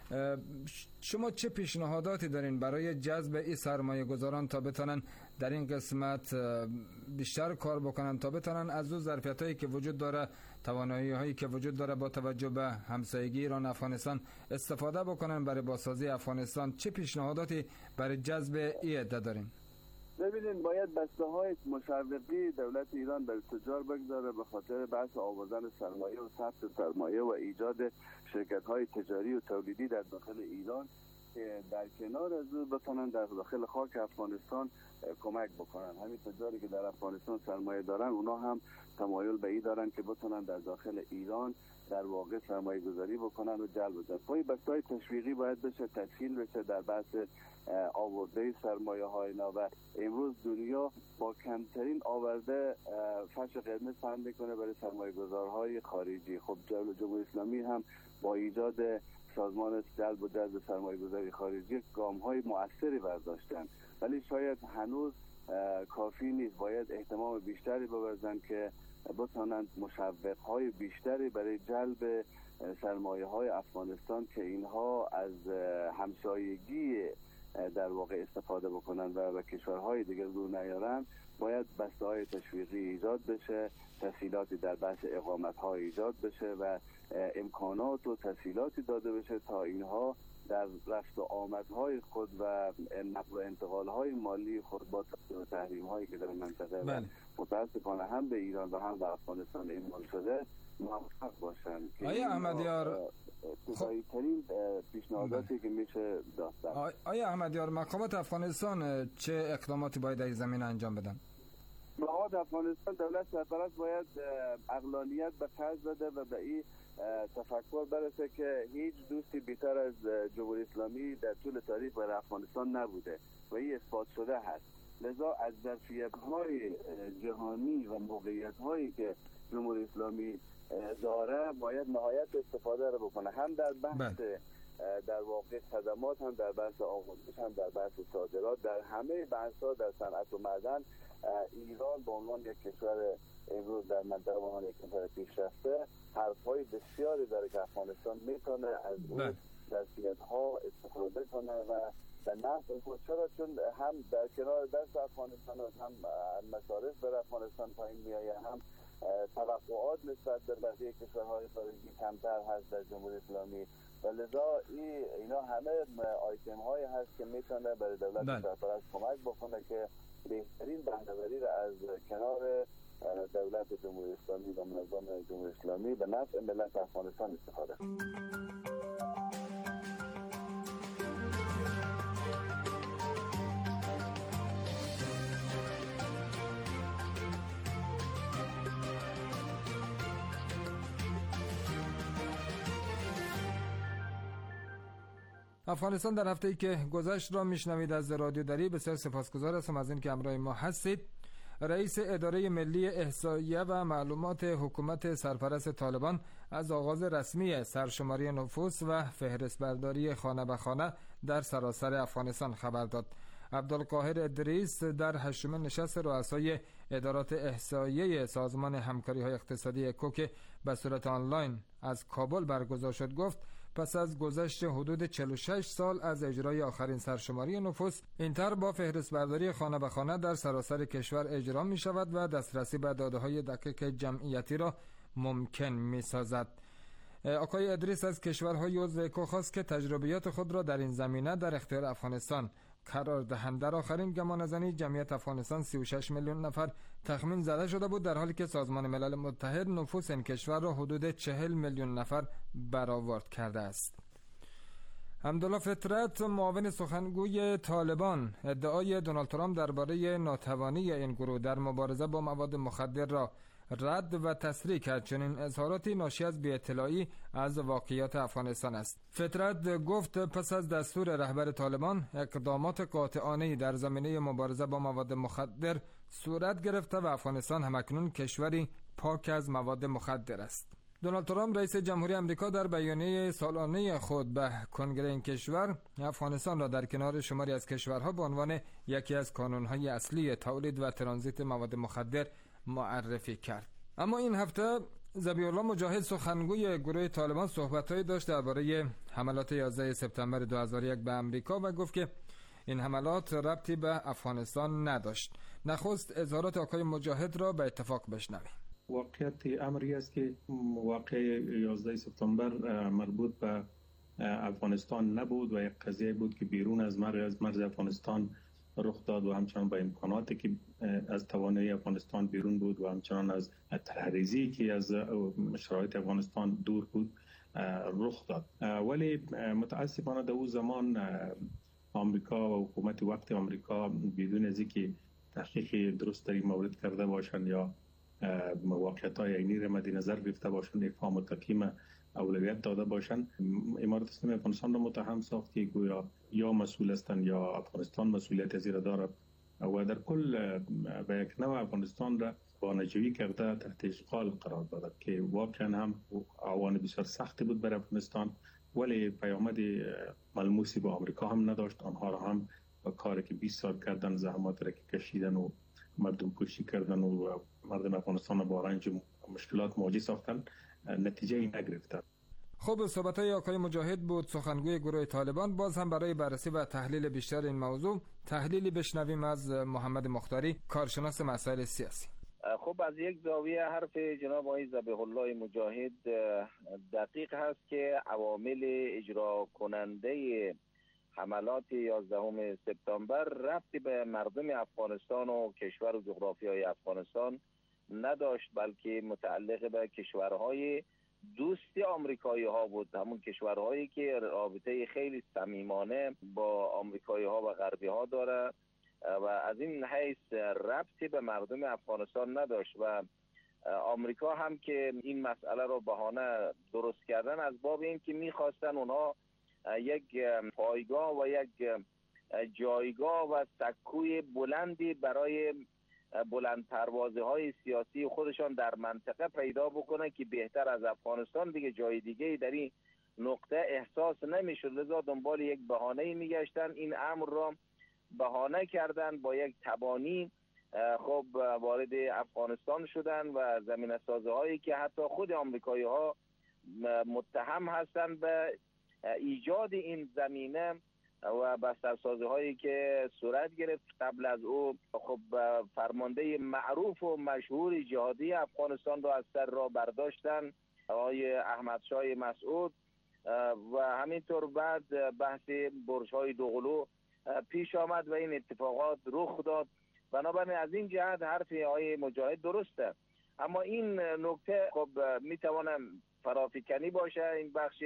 شما چه پیشنهاداتی دارین برای جذب این سرمایه گذاران تا بتونن در این قسمت بیشتر کار بکنن، تا بتونن از اون ظرفیت هایی که وجود داره، توانایی هایی که وجود داره با توجه به همسایگی ایران افغانستان استفاده بکنن برای بازسازی افغانستان؟ چه پیشنهاداتی برای جذب این عده دارین؟ ببینید، باید بسته های مشوقی دولت ایران برای تجار بگذاره به خاطر بحث آوردن سرمایه و ثبت سرمایه و ایجاد شرکت های تجاری و تولیدی در داخل ایران که در کنار از او بتونن در داخل خاک افغانستان کمک بکنن. همین تجاری که در افغانستان سرمایه دارن اونا هم تمایل به این دارن که بتونن در داخل ایران در واقع سرمایه گذاری بکنن و جلب بشن. پای بسته‌های تشویقی باید بشه، تسهیل بشه در بحث آورده سرمایه های اینا. و امروز دنیا با کمترین آورده فرش قرمز پهن میکنه برای سرمایه گذارهای خارجی. خب جمهوری اسلامی هم با ایجاد سازمان جلب و جذب سرمایه گذاری خارجی گام های مؤثری برداشتن، ولی شاید هنوز کافی نیست. باید اهتمام بیشتری بورزن که بتونند مشوق های بیشتری برای جلب سرمایه های افغانستان که اینها از همسایگی در واقع استفاده بکنن و به کشورهای دیگر رو نیارن، باید بسته های تشویقی ایجاد بشه، تسهیلاتی در بحث اقامت ها ایجاد بشه و امکانات و تسهیلاتی داده بشه تا اینها در رفت و آمدهای خود و نقل و انتقال های مالی خود با تحریم هایی که در منطقه بله. متاسفانه هم به ایران و هم به افغانستان اعمال شده موفق باشن. آیا احمدیار ابتدایی ترین پیشنهاداتی که میشه داشتن. آیا احمدیار مقامات افغانستان چه اقداماتی باید در زمین انجام بدن؟ مقامات افغانستان، دولت سرپرست باید عقلانیت به خرج بده و به این تفکر برسه که هیچ دوستی بیشتر از جمهوری اسلامی در طول تاریخ برای افغانستان نبوده و این اثبات شده هست. لذا از ظرفیت‌های جهانی و موقعیت‌هایی که جمهوری اسلامی داره باید نهایت استفاده رو بکنه، هم در بحث در واقع خدمات، هم در بحث آموزش، هم در بحث صادرات، در همه بحث‌ها در صنعت و معدن. ایران به عنوان یک کشور امروز در منطقه به عنوان یک کشور پیشرفته حرف‌های بسیاری داره که افغانستان میتونه از اون ظرفیت‌ها استفاده کنه و به نفع خود. چرا؟ چون هم در کنار دست افغانستان هم مصارف بر افغانستان پایین میآید، هم توقعات نسبت به بقیه کشورهای خارجی کمتر هست در جمهوری اسلامی و لذا این اینا همه آیتم هایی هست که میتونه برای دولت سرپرست کمک بکنه که بهترین بهره‌وری را از کنار دولت جمهوری اسلامی و منظم جمهوری اسلامی به نفع ملت افغانستان استفاده کنه. افغانستان در هفته‌ای که گذشت را میشنوید از رادیو دری. بسیار سپاسگزار هستم از این که همراه ما هستید. رئیس اداره ملی احصایه و معلومات حکومت سرپرست طالبان از آغاز رسمی سرشماری نفوس و فهرست‌برداری خانه به خانه در سراسر افغانستان خبر داد. عبدالقاهر ادریس در هشتمین نشست رؤسای ادارات احصایه سازمان همکاری‌های اقتصادی کوک به صورت آنلاین از کابل برگزار شد گفت پس از گذشت حدود چهل و شش سال از اجرای آخرین سرشماری نفوس، این طرح با فهرست‌برداری خانه به خانه در سراسر کشور اجرا می شود و دسترسی به داده‌های دقیق جمعیتی را ممکن می سازد. آقای ادریس از کشورهای عضو اکو خواست که تجربیات خود را در این زمینه در اختیار افغانستان قرار دهند. در آخرین گمانه‌زنی جمعیت افغانستان سی و شش میلیون نفر تخمین زده شده بود، در حالی که سازمان ملل متحد نفوس این کشور را حدود چهل میلیون نفر برآورد کرده است. حمدالله فطرت معاون سخنگوی طالبان ادعای دونالد ترامپ درباره ناتوانی این گروه در مبارزه با مواد مخدر را رد و تصریح کرد، چنین اظهاراتی ناشی از بی‌اطلاعی از واقعیات افغانستان است. فطرت گفت پس از دستور رهبر طالبان اقدامات قاطعانه‌ای در زمینه مبارزه با مواد مخدر صورت گرفته و افغانستان همکنون کشوری پاک از مواد مخدر است. دونالد ترامپ رئیس جمهوری آمریکا در بیانیه سالانه خود به کنگره این کشور افغانستان را در کنار شماری از کشورها به عنوان یکی از کانون‌های اصلی تولید و ترانزیت مواد مخدر معرفی کرد. اما این هفته ذبیح الله مجاهد سخنگوی گروه طالبان صحبت‌هایی داشت درباره حملات یازده سپتامبر دو هزار و یک به آمریکا و گفت که این حملات ربطی به افغانستان نداشت. نخست اظهارات آقای مجاهد را به اتفاق بشنویم. واقعیت امری است که واقعه یازده سپتامبر مربوط به افغانستان نبود و یک قضیه بود که بیرون از مرز مرز افغانستان رخ داد و همچنان با امکاناتی که از توانایی افغانستان بیرون بود و همچنان از تحریزی که از شرایط افغانستان دور بود رخ داد. ولی متاسفانه در اون زمان آمریکا و حکومت وقت آمریکا بدون از اینکه تحقیق درست در این مورد کرده باشند یا واقعیت‌های عینی را مد نظر گرفته باشند، افهام و تقییم اولویت داده باشند، امارات اسلامی افغانستان را متهم ساخت که گویا یا مسئول هستند یا افغانستان مسئولیت از این دارد و در کل به یک نوع افغانستان را بانجوی کرده تحت اشغال قرار داد که واقعا هم آوان بسیار سختی بود برای افغانستان، ولی پیامد ملموسی با آمریکا هم نداشت. آنها را هم با کاری که بیست سال کردن، زحمات را که کشیدن و مردم کشی کردن و مردم افغانستان با رنج مشکلات مواجه ساختن، نتیجه ای نگرفتن. خب صحبت‌های آقای مجاهد بود، سخنگوی گروه طالبان. باز هم برای بررسی و تحلیل بیشتر این موضوع تحلیلی بشنویم از محمد مختاری، کارشناس مسائل سیاسی. خب از یک زاویه حرف جناب آقای ذبیح الله مجاهد دقیق هست که عوامل اجرا کننده حملات یازدهم سپتامبر ربطی به مردم افغانستان و کشور و جغرافیای افغانستان نداشت، بلکه متعلق به کشورهای دوستی آمریکایی ها بود، همون کشورهایی که رابطه خیلی صمیمانه با آمریکایی ها و غربی ها داره و از این حیث ربطی به مردم افغانستان نداشت و آمریکا هم که این مسئله رو بهانه درست کردن از باب این که میخواستن اونها یک پایگاه و یک جایگاه و سکوی بلندی برای بلند پروازه های سیاسی خودشان در منطقه پیدا بکنه که بهتر از افغانستان دیگه جای دیگه در این نقطه احساس نمیشد، لذا دنبال یک بهانه میگشتن. این امر را بهانه کردن، با یک تبانی خب وارد افغانستان شدن و زمینه سازه هایی که حتی خود آمریکایی ها متهم هستند به ایجاد این زمینه و بسترسازی هایی که صورت گرفت. قبل از او خب فرمانده معروف و مشهور جهادی افغانستان را از سر را برداشتن، آقای احمد شاه مسعود، و همینطور بعد بحث برج های دوقلو پیش آمد و این اتفاقات رخ داد. بنابراین از این جهت حرف آقای مجاهد درسته، اما این نکته خب میتوانه فرافکنی باشه. این بخش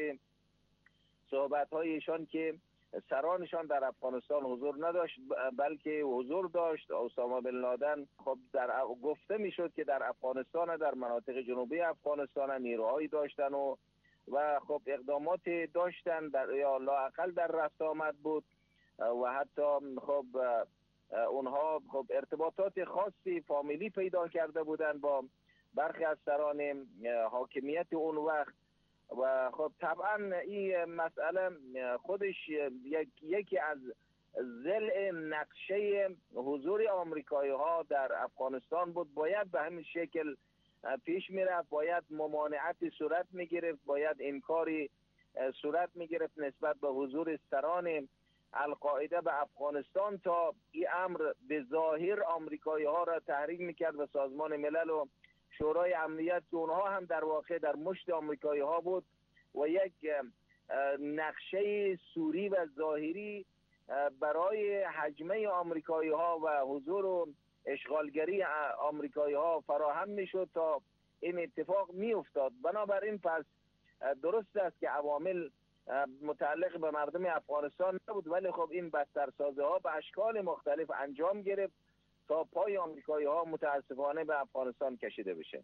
صحبت هایشان که سرانشان در افغانستان حضور نداشت بلکه حضور داشت اسامه بن لادن، خب در گفته میشد که در افغانستان، در مناطق جنوبی افغانستان نیروهایی داشتن و و خب اقدامات داشتن در یا لااقل در رفت آمد بود و حتی خب اونها خب ارتباطات خاصی فامیلی پیدا کرده بودن با برخی از سران حاکمیت اون وقت و خب طبعا این مسئله خودش یک یکی از ضلع نقشه حضور آمریکایی ها در افغانستان بود. باید به همین شکل پیش میرفت، باید ممانعت صورت میگرفت، باید انکاری صورت میگرفت نسبت به حضور سران القاعده به افغانستان تا این امر به ظاهر آمریکایی ها را تحریک میکرد و سازمان ملل و شورای امنیت که اونها هم در واقع در مشت آمریکایی ها بود و یک نقشه سوری و ظاهری برای هجمه آمریکایی ها و حضور و اشغالگری آمریکایی ها فراهم میشد تا این اتفاق می افتاد. بنابراین پس درست است که عوامل متعلق به مردم افغانستان نبود، ولی خب این بسترسازی ها به اشکال مختلف انجام گرفت تا پای آمریکایی ها متاسفانه به افغانستان کشیده بشه.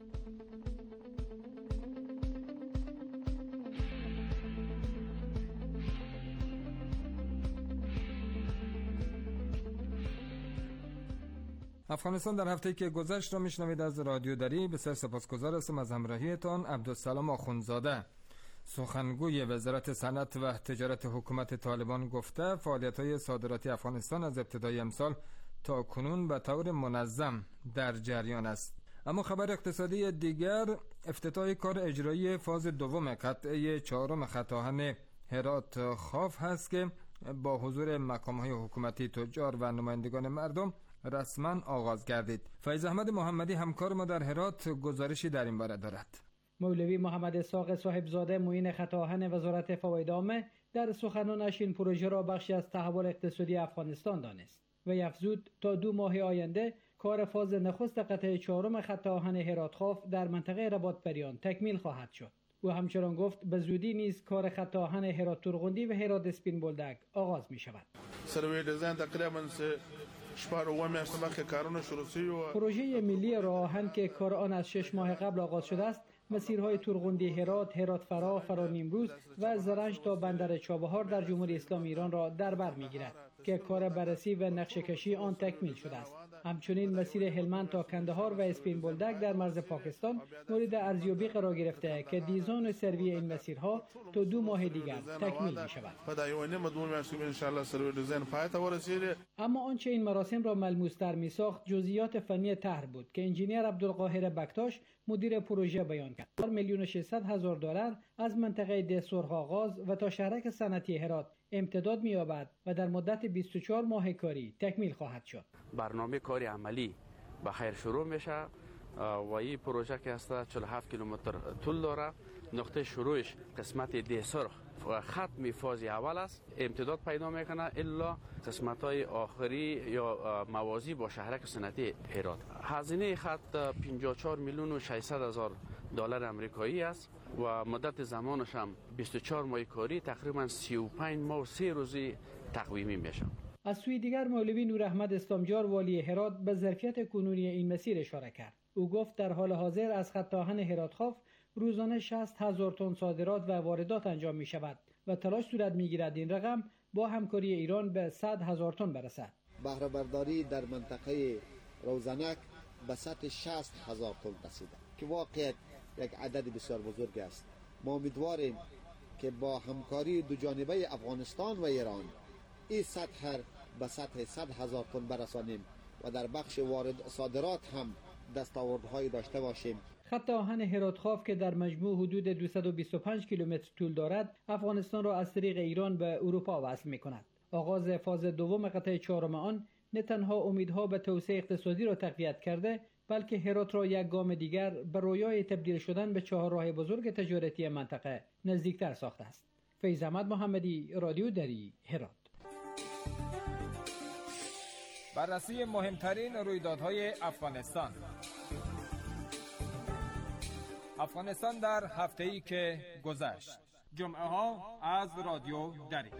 افغانستان در هفته‌ای که گذشت را میشنوید از رادیو دری. بسیار سپاسگزار هستم از همراهیتان. عبدالسلام آخوندزاده، سخنگوی وزارت صنعت و تجارت حکومت طالبان، گفته فعالیت‌های صادراتی افغانستان از ابتدای امسال تا کنون به طور منظم در جریان است. اما خبر اقتصادی دیگر، افتتاح کار اجرایی فاز دوم قطعه چهارم خط آهن هرات خاف هست که با حضور مقام‌های حکومتی، تجار و نمایندگان مردم رسما آغاز گردید. فیض احمد محمدی همکار ما در هرات گزارشی در این باره دارد. مولوی محمد اسحاق صاحبزاده معین خط آهن وزارت فواید عامه در سخنانش این پروژه را بخشی از تحول اقتصادی افغانستان دانست و افزود تا دو ماه آینده کار فاز نخست قطعه چهارم خط آهن هرات خاف در منطقه رباط بریان تکمیل خواهد شد. او همچنان گفت به زودی نیز کار خط آهن هرات تورغندی و هرات اسپین بولدک آغاز می شود. سروی دیزاین تقریبا پروژه ملی راه آهن که کار آن از شش ماه قبل آغاز شده است، مسیرهای تورغندی هرات، هرات فرا، فرا نیمروز و زرنج تا بندر چابهار در جمهوری اسلامی ایران را در بر میگیرد که کار بررسی و نقشه کشی آن تکمیل شده است. همچنین مسیر هلمند تا کندهار و اسپین بولدک در مرز پاکستان مورد ارزیابی قرار گرفته که دیزاین و سروی این مسیرها تا دو ماه دیگر تکمیل می شود. اما آنچه این مراسم را ملموس‌تر می ساخت جزئیات فنی طرح بود که انجینیر عبدالقاهر بکتاش مدیر پروژه بیان کرد. چهار میلیون و ششصد هزار دلار از منطقه ده سرخ آغاز و تا شهرک صنعتی هرات امتداد می‌یابد و در مدت بیست و چهار ماه کاری تکمیل خواهد شد. برنامه کاری عملی به خیر شروع میشه و این پروژه که هست چهل و هفت کیلومتر طول داره. نقطه شروعش قسمت ده سرخ و ختم فاز اول است، امتداد پیدا میکنه الا قسمت های آخری یا موازی با شهرک صنعتی هرات. هزینه خط پنجاه و چهار میلیون و ششصد هزار دلار آمریکایی است و مدت زمانش هم بیست و چهار ماه کاری، تقریبا سی و پنج ماه و سه روزی تقویمی میشه. از سوی دیگر مولوی نور احمد استامجار والی هرات به ظرفیت کنونی این مسیر اشاره کرد. او گفت در حال حاضر از خط آهن هرات خاف روزانه شصت هزار تن صادرات و واردات انجام می شود و تلاش صورت می گیرد این رقم با همکاری ایران به صد هزار تن برسد. بهره برداری در منطقه روزنک به سطح شصت هزار تن رسیده که واقعا یک عدد بسیار بزرگ است. ما امیدواریم که با همکاری دو جانبه افغانستان و ایران این سطح به سطح صد هزار تن برسانیم و در بخش وارد صادرات هم دستاوردهایی داشته باشیم. خط آهن هرات خاف که در مجموع حدود دویست و بیست و پنج کیلومتر طول دارد، افغانستان را از طریق ایران به اروپا وصل می کند. آغاز فاز دوم قطعه چهارم آن نه تنها امیدها به توسعه اقتصادی را تقویت کرده، بلکه هرات را یک گام دیگر به رویای تبدیل شدن به چهارراه بزرگ تجارتی منطقه نزدیکتر ساخته است. فیض احمد محمدی، رادیو دری، هرات. بررسی مهمترین رویدادهای افغانستان. افغانستان در هفته‌ای که گذشت. جمعه ها از رادیو دری.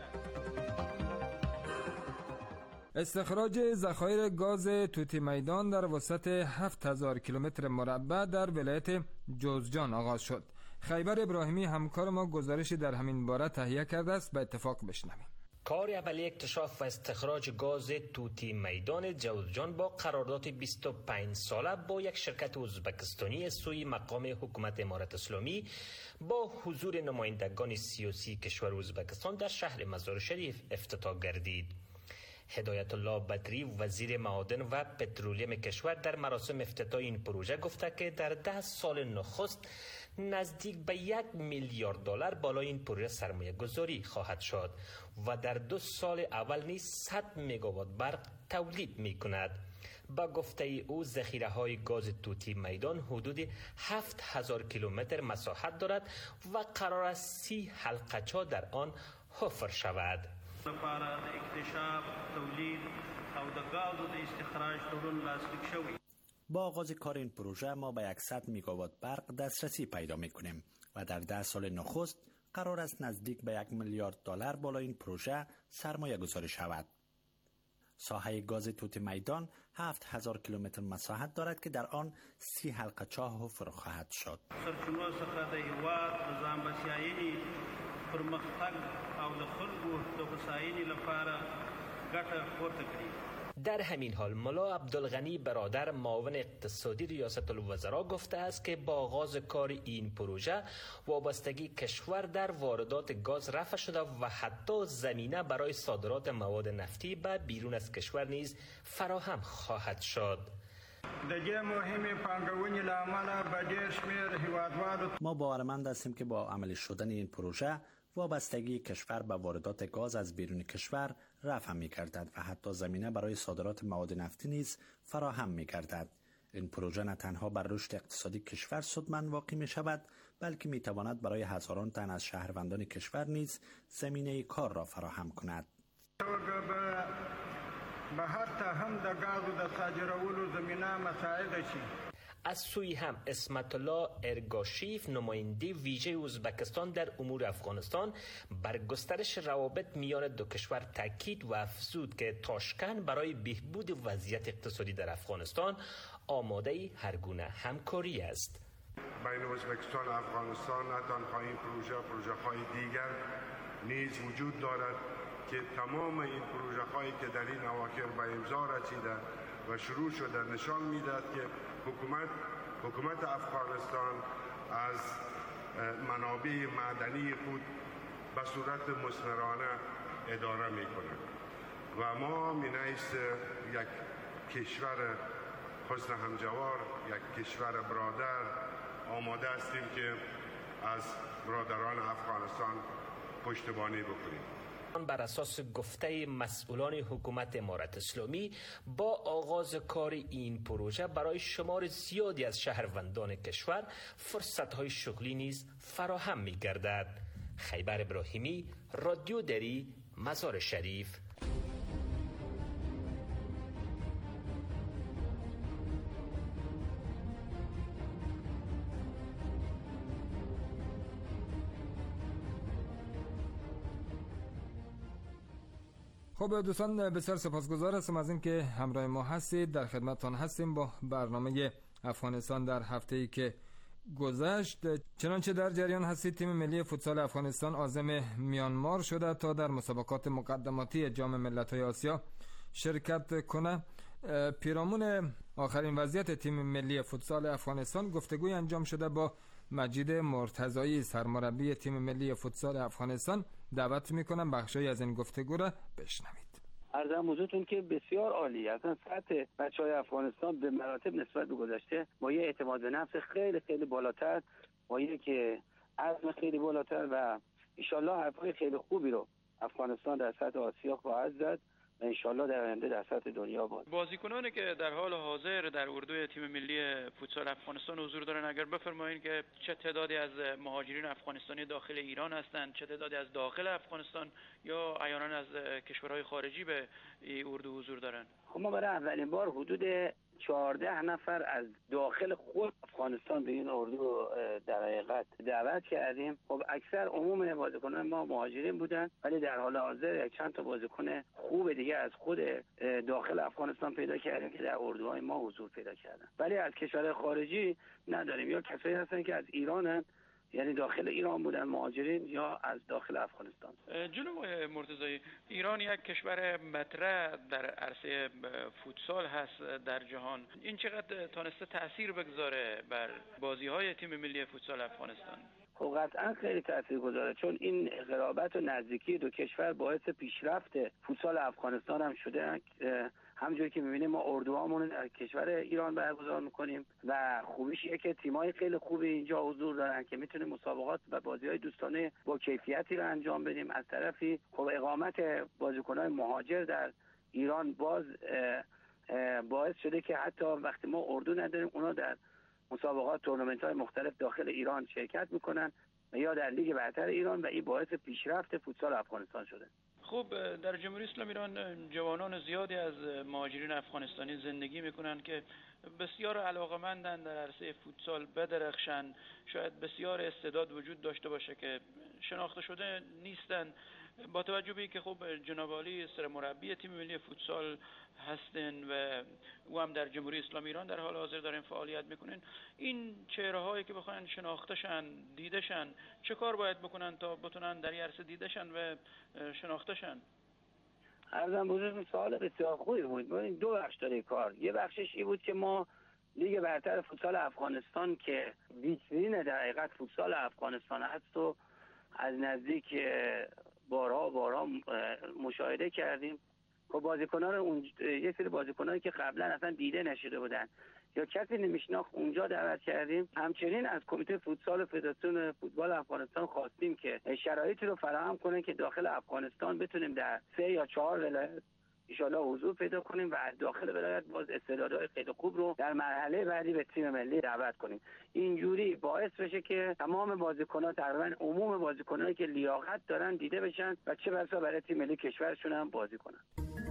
استخراج ذخایر گاز توتی میدان در وسط هفت هزار کیلومتر مربع در ولایت جوزجان آغاز شد. خیبر ابراهیمی همکار ما گزارشی در همین باره تهیه کرده است، به اتفاق بشنویم. کار اولیه اکتشاف و استخراج گاز توتی میدان جوزجان با قرارداد بیست و پنج ساله با یک شرکت ازبکستانی سوی مقام حکومت امارت اسلامی با حضور نمایندگان سیاسی کشور ازبکستان در شهر مزار شریف افتتاح گردید. هدایت الله بدری وزیر معادن و پترولیم کشور در مراسم افتتاح این پروژه گفته که در ده سال نخست نزدیک به یک میلیارد دلار بالای این پروژه سرمایه گذاری خواهد شد و در دو سال اول نیز صد مگاوات برق تولید می کند. با گفته او ذخیره های گاز توتی میدان حدود هفت هزار کیلومتر مساحت دارد و قرار است سی حلقچه در آن حفر شود. لپاره د اکتشاف، تولید او د گازو د استخراج تړون لاسلیک شوی. با آغاز کار این پروژه ما به صد میگاوات برق دسترسی پیدا میکنیم و در ده سال نخست قرار است نزدیک به یک میلیارد دلار بالای این پروژه سرمایه گذاری شود. ساحه گاز توتی میدان هفت هزار کیلومتر مساحت دارد که در آن سی حلقه چاه حفر خواهد شد. سرچینو څخه د هیواد د ځان بسیاینې پرمختګ او د خلکو د هوساینې لپاره ګټه پورته کړي. در همین حال ملا عبدالغنی برادر معاون اقتصادی ریاست الوزراء گفته است که با آغاز کار این پروژه وابستگی کشور در واردات گاز رفع شده و حتی زمینه برای صادرات مواد نفتی به بیرون از کشور نیز فراهم خواهد شد. ما باورمند هستیم که با عملی شدن این پروژه وابستگی کشور به واردات گاز از بیرون کشور رفع می گردد و حتی زمینه برای صادرات مواد نفتی نیز فراهم می گردد. این پروژه نه تنها بر رشد اقتصادی کشور سودمند واقع می شود، بلکه می تواند برای هزاران تن از شهروندان کشور نیز زمینه کار را فراهم کند. به هر ته هم د گازو د صادرولو زمینه مساعد شي. از سوی هم اسمت الله ارگاشیف نماینده ویژه ازبکستان در امور افغانستان بر گسترش روابط میان دو کشور تاکید و افزود که تاشکند برای بهبود وضعیت اقتصادی در افغانستان آماده هر گونه همکاری است. بین ازبکستان و افغانستان نه تنها این پروژه پروژه های دیگر نیز وجود دارد که تمام این پروژه هایی که در این اواخر به امضا رسیده و شروع شده نشان میدهد که حکومت حکومت افغانستان از منابع معدنی خود به صورت مثمرانه اداره می کند و ما من حیث یک کشور حسن همجوار، یک کشور برادر آماده هستیم که از برادران افغانستان پشتیبانی بکنیم. بر اساس گفته مسئولان حکومت امارت اسلامی با آغاز کار این پروژه برای شمار زیادی از شهروندان کشور فرصت‌های شغلی نیز فراهم می‌گردد. خیبر ابراهیمی، رادیو دری، مزار شریف. خب دوستان، بسیار سپاسگزار هستم از اینکه همراه ما هستید. در خدمتتان هستیم با برنامه افغانستان در هفته‌ای که گذشت. چنانچه در جریان هستید، تیم ملی فوتسال افغانستان عازم میانمار شده تا در مسابقات مقدماتی جام ملت‌های آسیا شرکت کنه. پیرامون آخرین وضعیت تیم ملی فوتسال افغانستان گفتگوی انجام شده با مجید مرتضایی، سرمربی تیم ملی فوتسال افغانستان. دعوت میکنم بخشی از این گفتگو را بشنوید. عرضم حضورتون که بسیار عالی، اصلا سطح بچهای افغانستان به مراتب نسبت به گذشته با یه اعتماد به نفس خیلی خیلی بالاتر، با یک عزم خیلی بالاتر و انشالله حرفای خیلی خوبی رو افغانستان در سطح آسیا خواهد زد و انشالله در آینده در سطح دنیا بود. بازیکنانی که در حال حاضر در اردوی تیم ملی فوتسال افغانستان حضور دارن، اگر بفرمایید که چه تعدادی از مهاجرین افغانستانی داخل ایران هستند، چه تعدادی از داخل افغانستان یا احیانا از کشورهای خارجی به این اردو حضور دارن؟ خب ما برای اولین بار حدود چهارده نفر از داخل خود افغانستان به این اردو در حقیقت دعوت کردیم. خب اکثر عموم بازیکنان ما مهاجرین بودن، ولی در حال حاضر یک چند تا بازیکن خوب دیگه از خود داخل افغانستان پیدا کردیم که در اردوهای ما حضور پیدا کردن. ولی از کشور خارجی نداریم، یا کسایی هستن که از ایرانن، یعنی داخل ایران بودن مهاجرین، یا از داخل افغانستان. جناب مرتضایی، ایران یک کشور مطرح در عرصه فوتسال هست در جهان. این چقدر تانسته تأثیر بگذاره بر بازی‌های تیم ملی فوتسال افغانستان؟ خب قطعا خیلی تأثیر گذاره، چون این قرابت و نزدیکی دو کشور باعث پیشرفت فوتسال افغانستان هم شده. همونجوری که می‌بینیم ما اردوهامون در کشور ایران برگزار می‌کنیم و خوبیش اینه که تیم‌های خیلی خوبی اینجا حضور دارن که می‌تونیم مسابقات و بازی‌های دوستانه با کیفیتی رو انجام بدیم. از طرفی خب اقامت بازیکن‌های مهاجر در ایران باز باعث شده که حتی وقتی ما اردو نداریم، اونا در مسابقات تورنمنت‌های مختلف داخل ایران شرکت می‌کنن یا در لیگ برتر ایران و این باعث پیشرفت فوتسال افغانستان شده. خب در جمهوری اسلامی ایران جوانان زیادی از مهاجرین افغانستانی زندگی میکنن که بسیار علاقه‌مندن در عرصه فوتسال بدرخشن. شاید بسیار استعداد وجود داشته باشه که شناخته شده نیستن. با توجه به اینکه خب جناب عالی سرمربی تیم ملی فوتسال هستن و او هم در جمهوری اسلامی ایران در حال حاضر دارن فعالیت میکنن، این چهره‌هایی که بخواین شناختهشن، دیدهشن، چه کار باید بکنن تا بتونن در این عرصه دیدهشن و شناختهشن؟ عرضم بزرگ سوال بسیار خوبی بود. دو بخش داره کار. یه بخشش این بود که ما لیگ برتر فوتسال افغانستان که ویترین در حقیقت فوتسال افغانستان هست و از نزدیک بارها بارها مشاهده کردیم. خب بازیکنان اون یه سری بازیکنایی که قبلا اصلا دیده نشده بودن یا کسی نمیشناخت اونجا دعوت کردیم. همچنین از کمیته فوتسال فدراسیون فوتبال افغانستان خواستیم که شرایطی رو فراهم کنه که داخل افغانستان بتونیم در سه یا چهار ولایت ان شاءالله حضور پیدا کنیم و از داخل ولایت باز استعدادهای خیلی خوب رو در مرحله بعدی به تیم ملی دعوت کنیم. اینجوری باعث بشه که تمام بازیکن‌ها، تقریبا عموم بازیکنایی که لیاقت دارن دیده بشن و چه بسا برای تیم ملی کشورشون هم بازی کنن.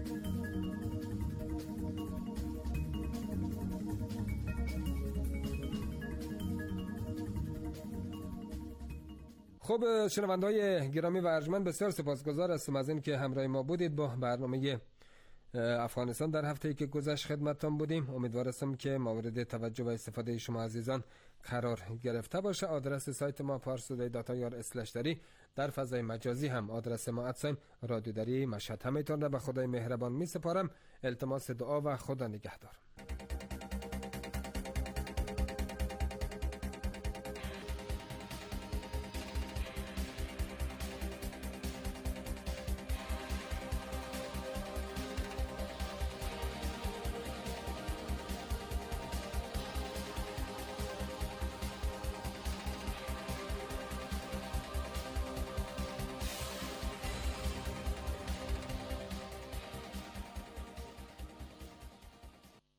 خب شنونده‌های گرامی و ارجمند، بسیار سپاسگزار هستم از این که همراه ما بودید. با برنامه افغانستان در هفته‌ای که گذشت خدمتتان بودیم. امیدوار هستم که مورد توجه و استفاده شما عزیزان قرار گرفته باشه. آدرس سایت ما پارسودای دات آی آر اسلش دری، در فضای مجازی هم آدرس ما ادساین رادیو دری مشهد. همه‌تان را به خدای مهربان می سپارم. التماس دعا و خدا نگهدار.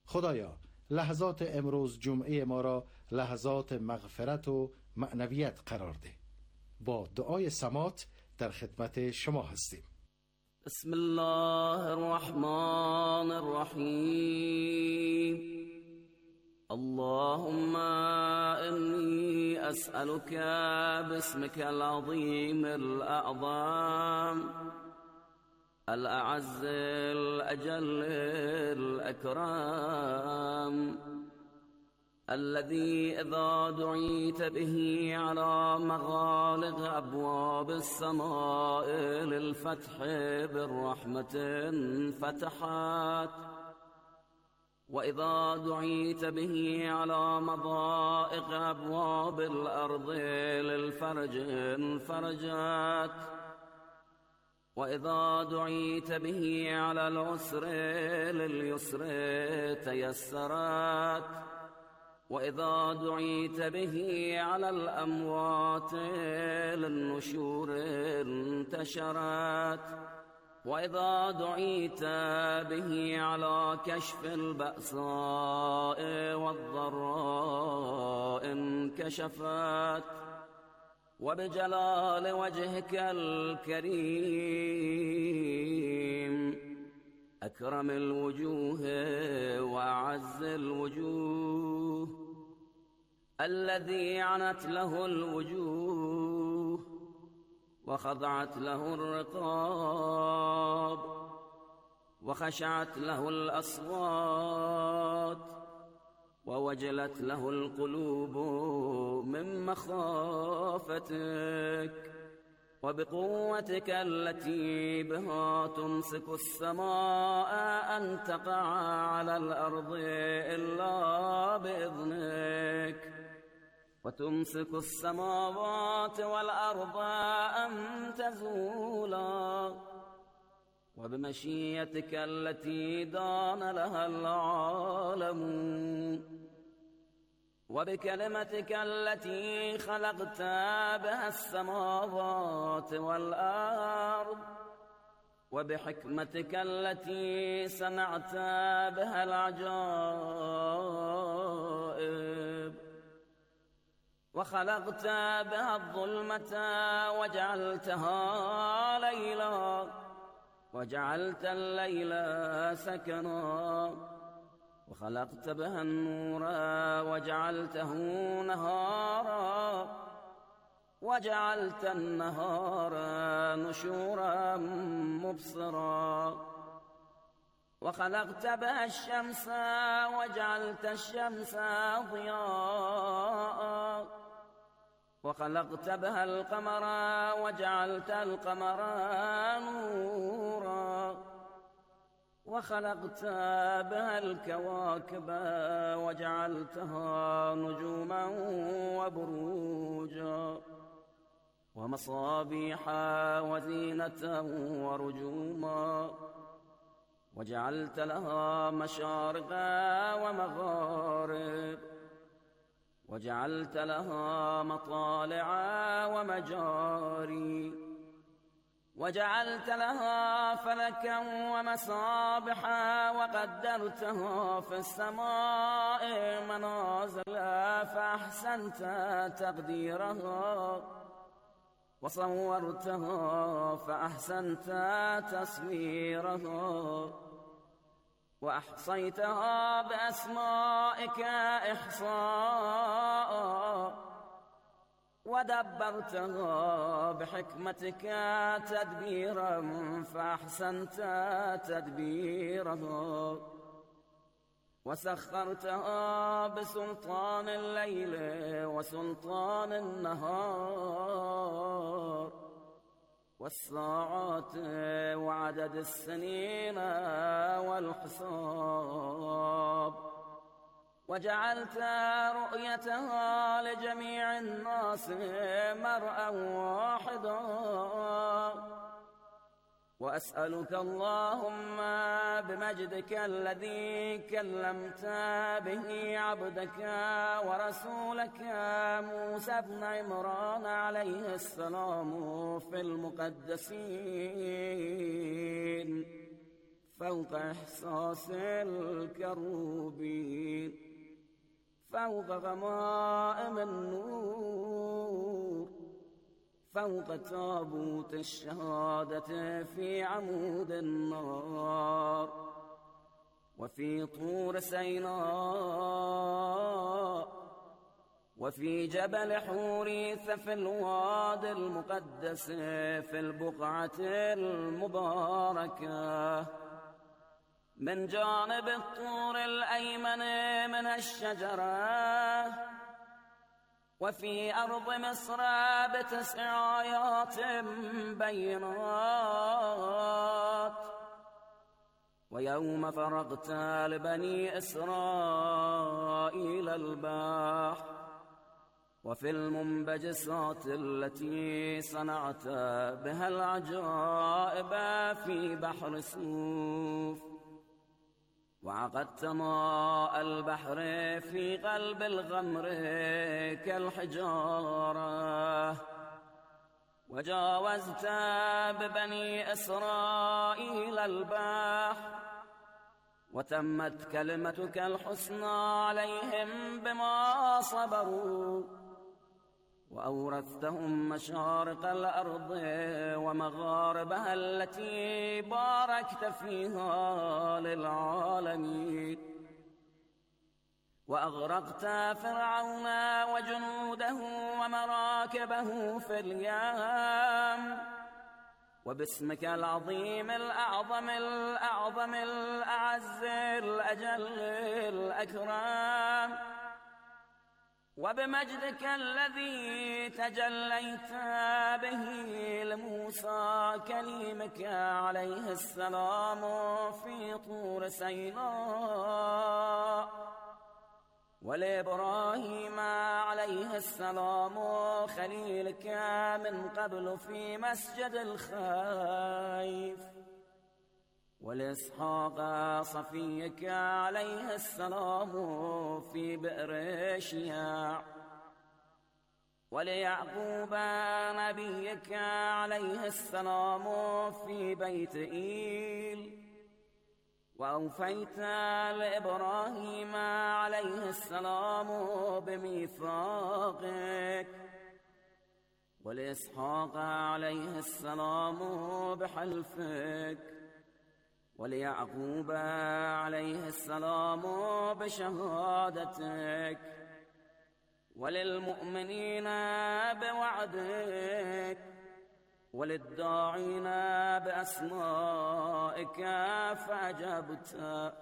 خدایا لحظات امروز جمعه ما را لحظات مغفرت و معنویت قرار ده. با دعای سمات در خدمت شما هستیم. بسم الله الرحمن الرحیم. اللهم إني أسألك باسمك العظيم الأعظم الأعز الأجل الأكرم الذي إذا دعيت به على مغالق أبواب السماء للفتح بالرحمة فتحت، وإذا دعيت به على مضائق أبواب الأرض للفرج انفرجت، وإذا دعيت به على العسر لليسر تيسرت، وإذا دعيت به على الأموات للنشور انتشرت، وإذا دعيت به على كشف البأساء والضراء انكشفت، وبجلال وجهك الكريم أكرم الوجوه وأعز الوجوه الذي عنت له الوجوه وخضعت له الرقاب وخشعت له الأصوات ووجلت له القلوب من مخافتك، وبقوتك التي بها تمسك السماء أن تقع على الأرض إلا بإذنك، وتمسك السماوات والأرض أن تزولا، وبمشيتك التي دان لها العالم، وبكلمتك التي خلقت بها السماوات والأرض، وبحكمتك التي صنعت بها العجائب، وخلقت بها الظلمة وجعلتها ليلا، وجعلت الليل سكنا، وخلقت بها النور وجعلته نهارا، وجعلت النهار نشورا مبصرا، وخلقت بها الشمس وجعلت الشمس ضياء، وخلقت بها القمر وجعلت القمر نورا، وخلقت بها الكواكب وجعلتها نجوما وبروجا ومصابيح وزينة ورجوما، وجعلت لها مشارق ومغارب، وجعلت لها مطالع ومجاري، وجعلت لها فلكا ومصابح، وقدرتها في السماء منازل فأحسنت تقديرها، وصورتها فأحسنت تصويرها، وأحصيتها بأسمائك إحصاء، ودبرتها بحكمتك تدبيرا فأحسنت تدبيرها، وسخرتها بسلطان الليل وسلطان النهار، والساعات وعدد السنين والحساب، وجعلت رؤيتها لجميع الناس مرءا واحدا. وأسألك اللهم بمجدك الذي كلمت به عبدك ورسولك موسى بن عمران عليه السلام في المقدسين فوق إحساس الكروبين، فوق غمائم النور، فوق تابوت الشهادة في عمود النار، وفي طور سيناء، وفي جبل حوريث في الوادي المقدس في البقعة المباركة، من جانب الطور الأيمن من الشجرة، وفي أرض مصر بتسع آيات بينات، ويوم فرغت لبني إسرائيل البحر، وفي المنبجسات التي صنعت بها العجائب في بحر سوف، وعقدت ماء البحر في قلب الغمر كالحجارة، وجاوزت ببني إسرائيل البحر، وتمت كلمتك الحسنى عليهم بما صبروا، وأورثتهم مشارق الأرض ومغاربها التي باركت فيها للعالمين، وأغرقت فرعون وجنوده ومراكبه في اليم، وباسمك العظيم الأعظم الأعظم الأعز الأجل الأكرم، وبمجدك الذي تجليت به لموسى كليمك عليه السلام في طور سيناء، ولإبراهيم عليه السلام خليلك من قبل في مسجد الخيف، ولإسحاق صفيك عليه السلام في بئر شياع، وليعقوب نبيك عليه السلام في بيت إيل، وأوفيت لإبراهيم عليه السلام بميثاقك، ولإسحاق عليه السلام بحلفك، وليعقوب عليه السلام بشهادتك، وللمؤمنين بوعدك، وللداعين بأسمائك فأجبت،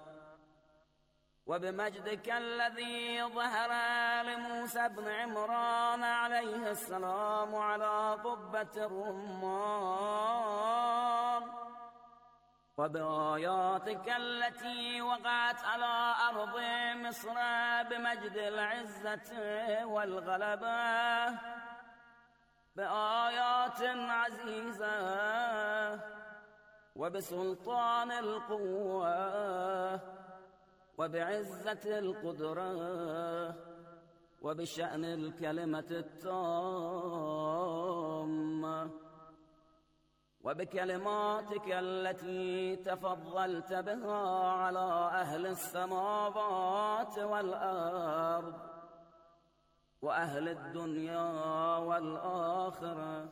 وبمجدك الذي ظهر لموسى بن عمران عليه السلام على قبة الرمان، وبآياتك التي وقعت على أرض مصر بمجد العزة والغلبة، بآيات عزيزة وبسلطان القوة وبعزة القدرة وبشأن الكلمة التامة، وبكلماتك التي تفضلت بها على أهل السماوات والأرض وأهل الدنيا والآخرة،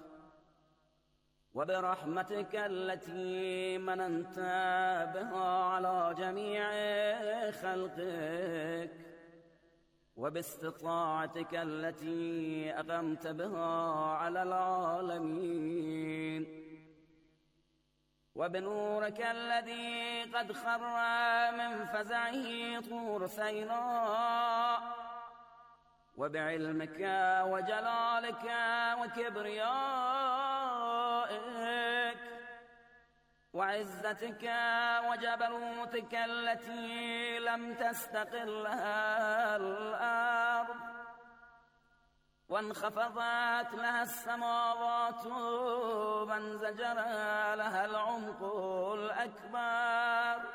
وبرحمتك التي مننت بها على جميع خلقك، وباستطاعتك التي أقمت بها على العالمين، وبنورك الذي قد خر من فزعه طور سيناء، وبعلمك وجلالك وكبريائك وعزتك وجبروتك التي لم تستقل لها الأرض وانخفضت لها السماوات وانزجر لها العمق الأكبر،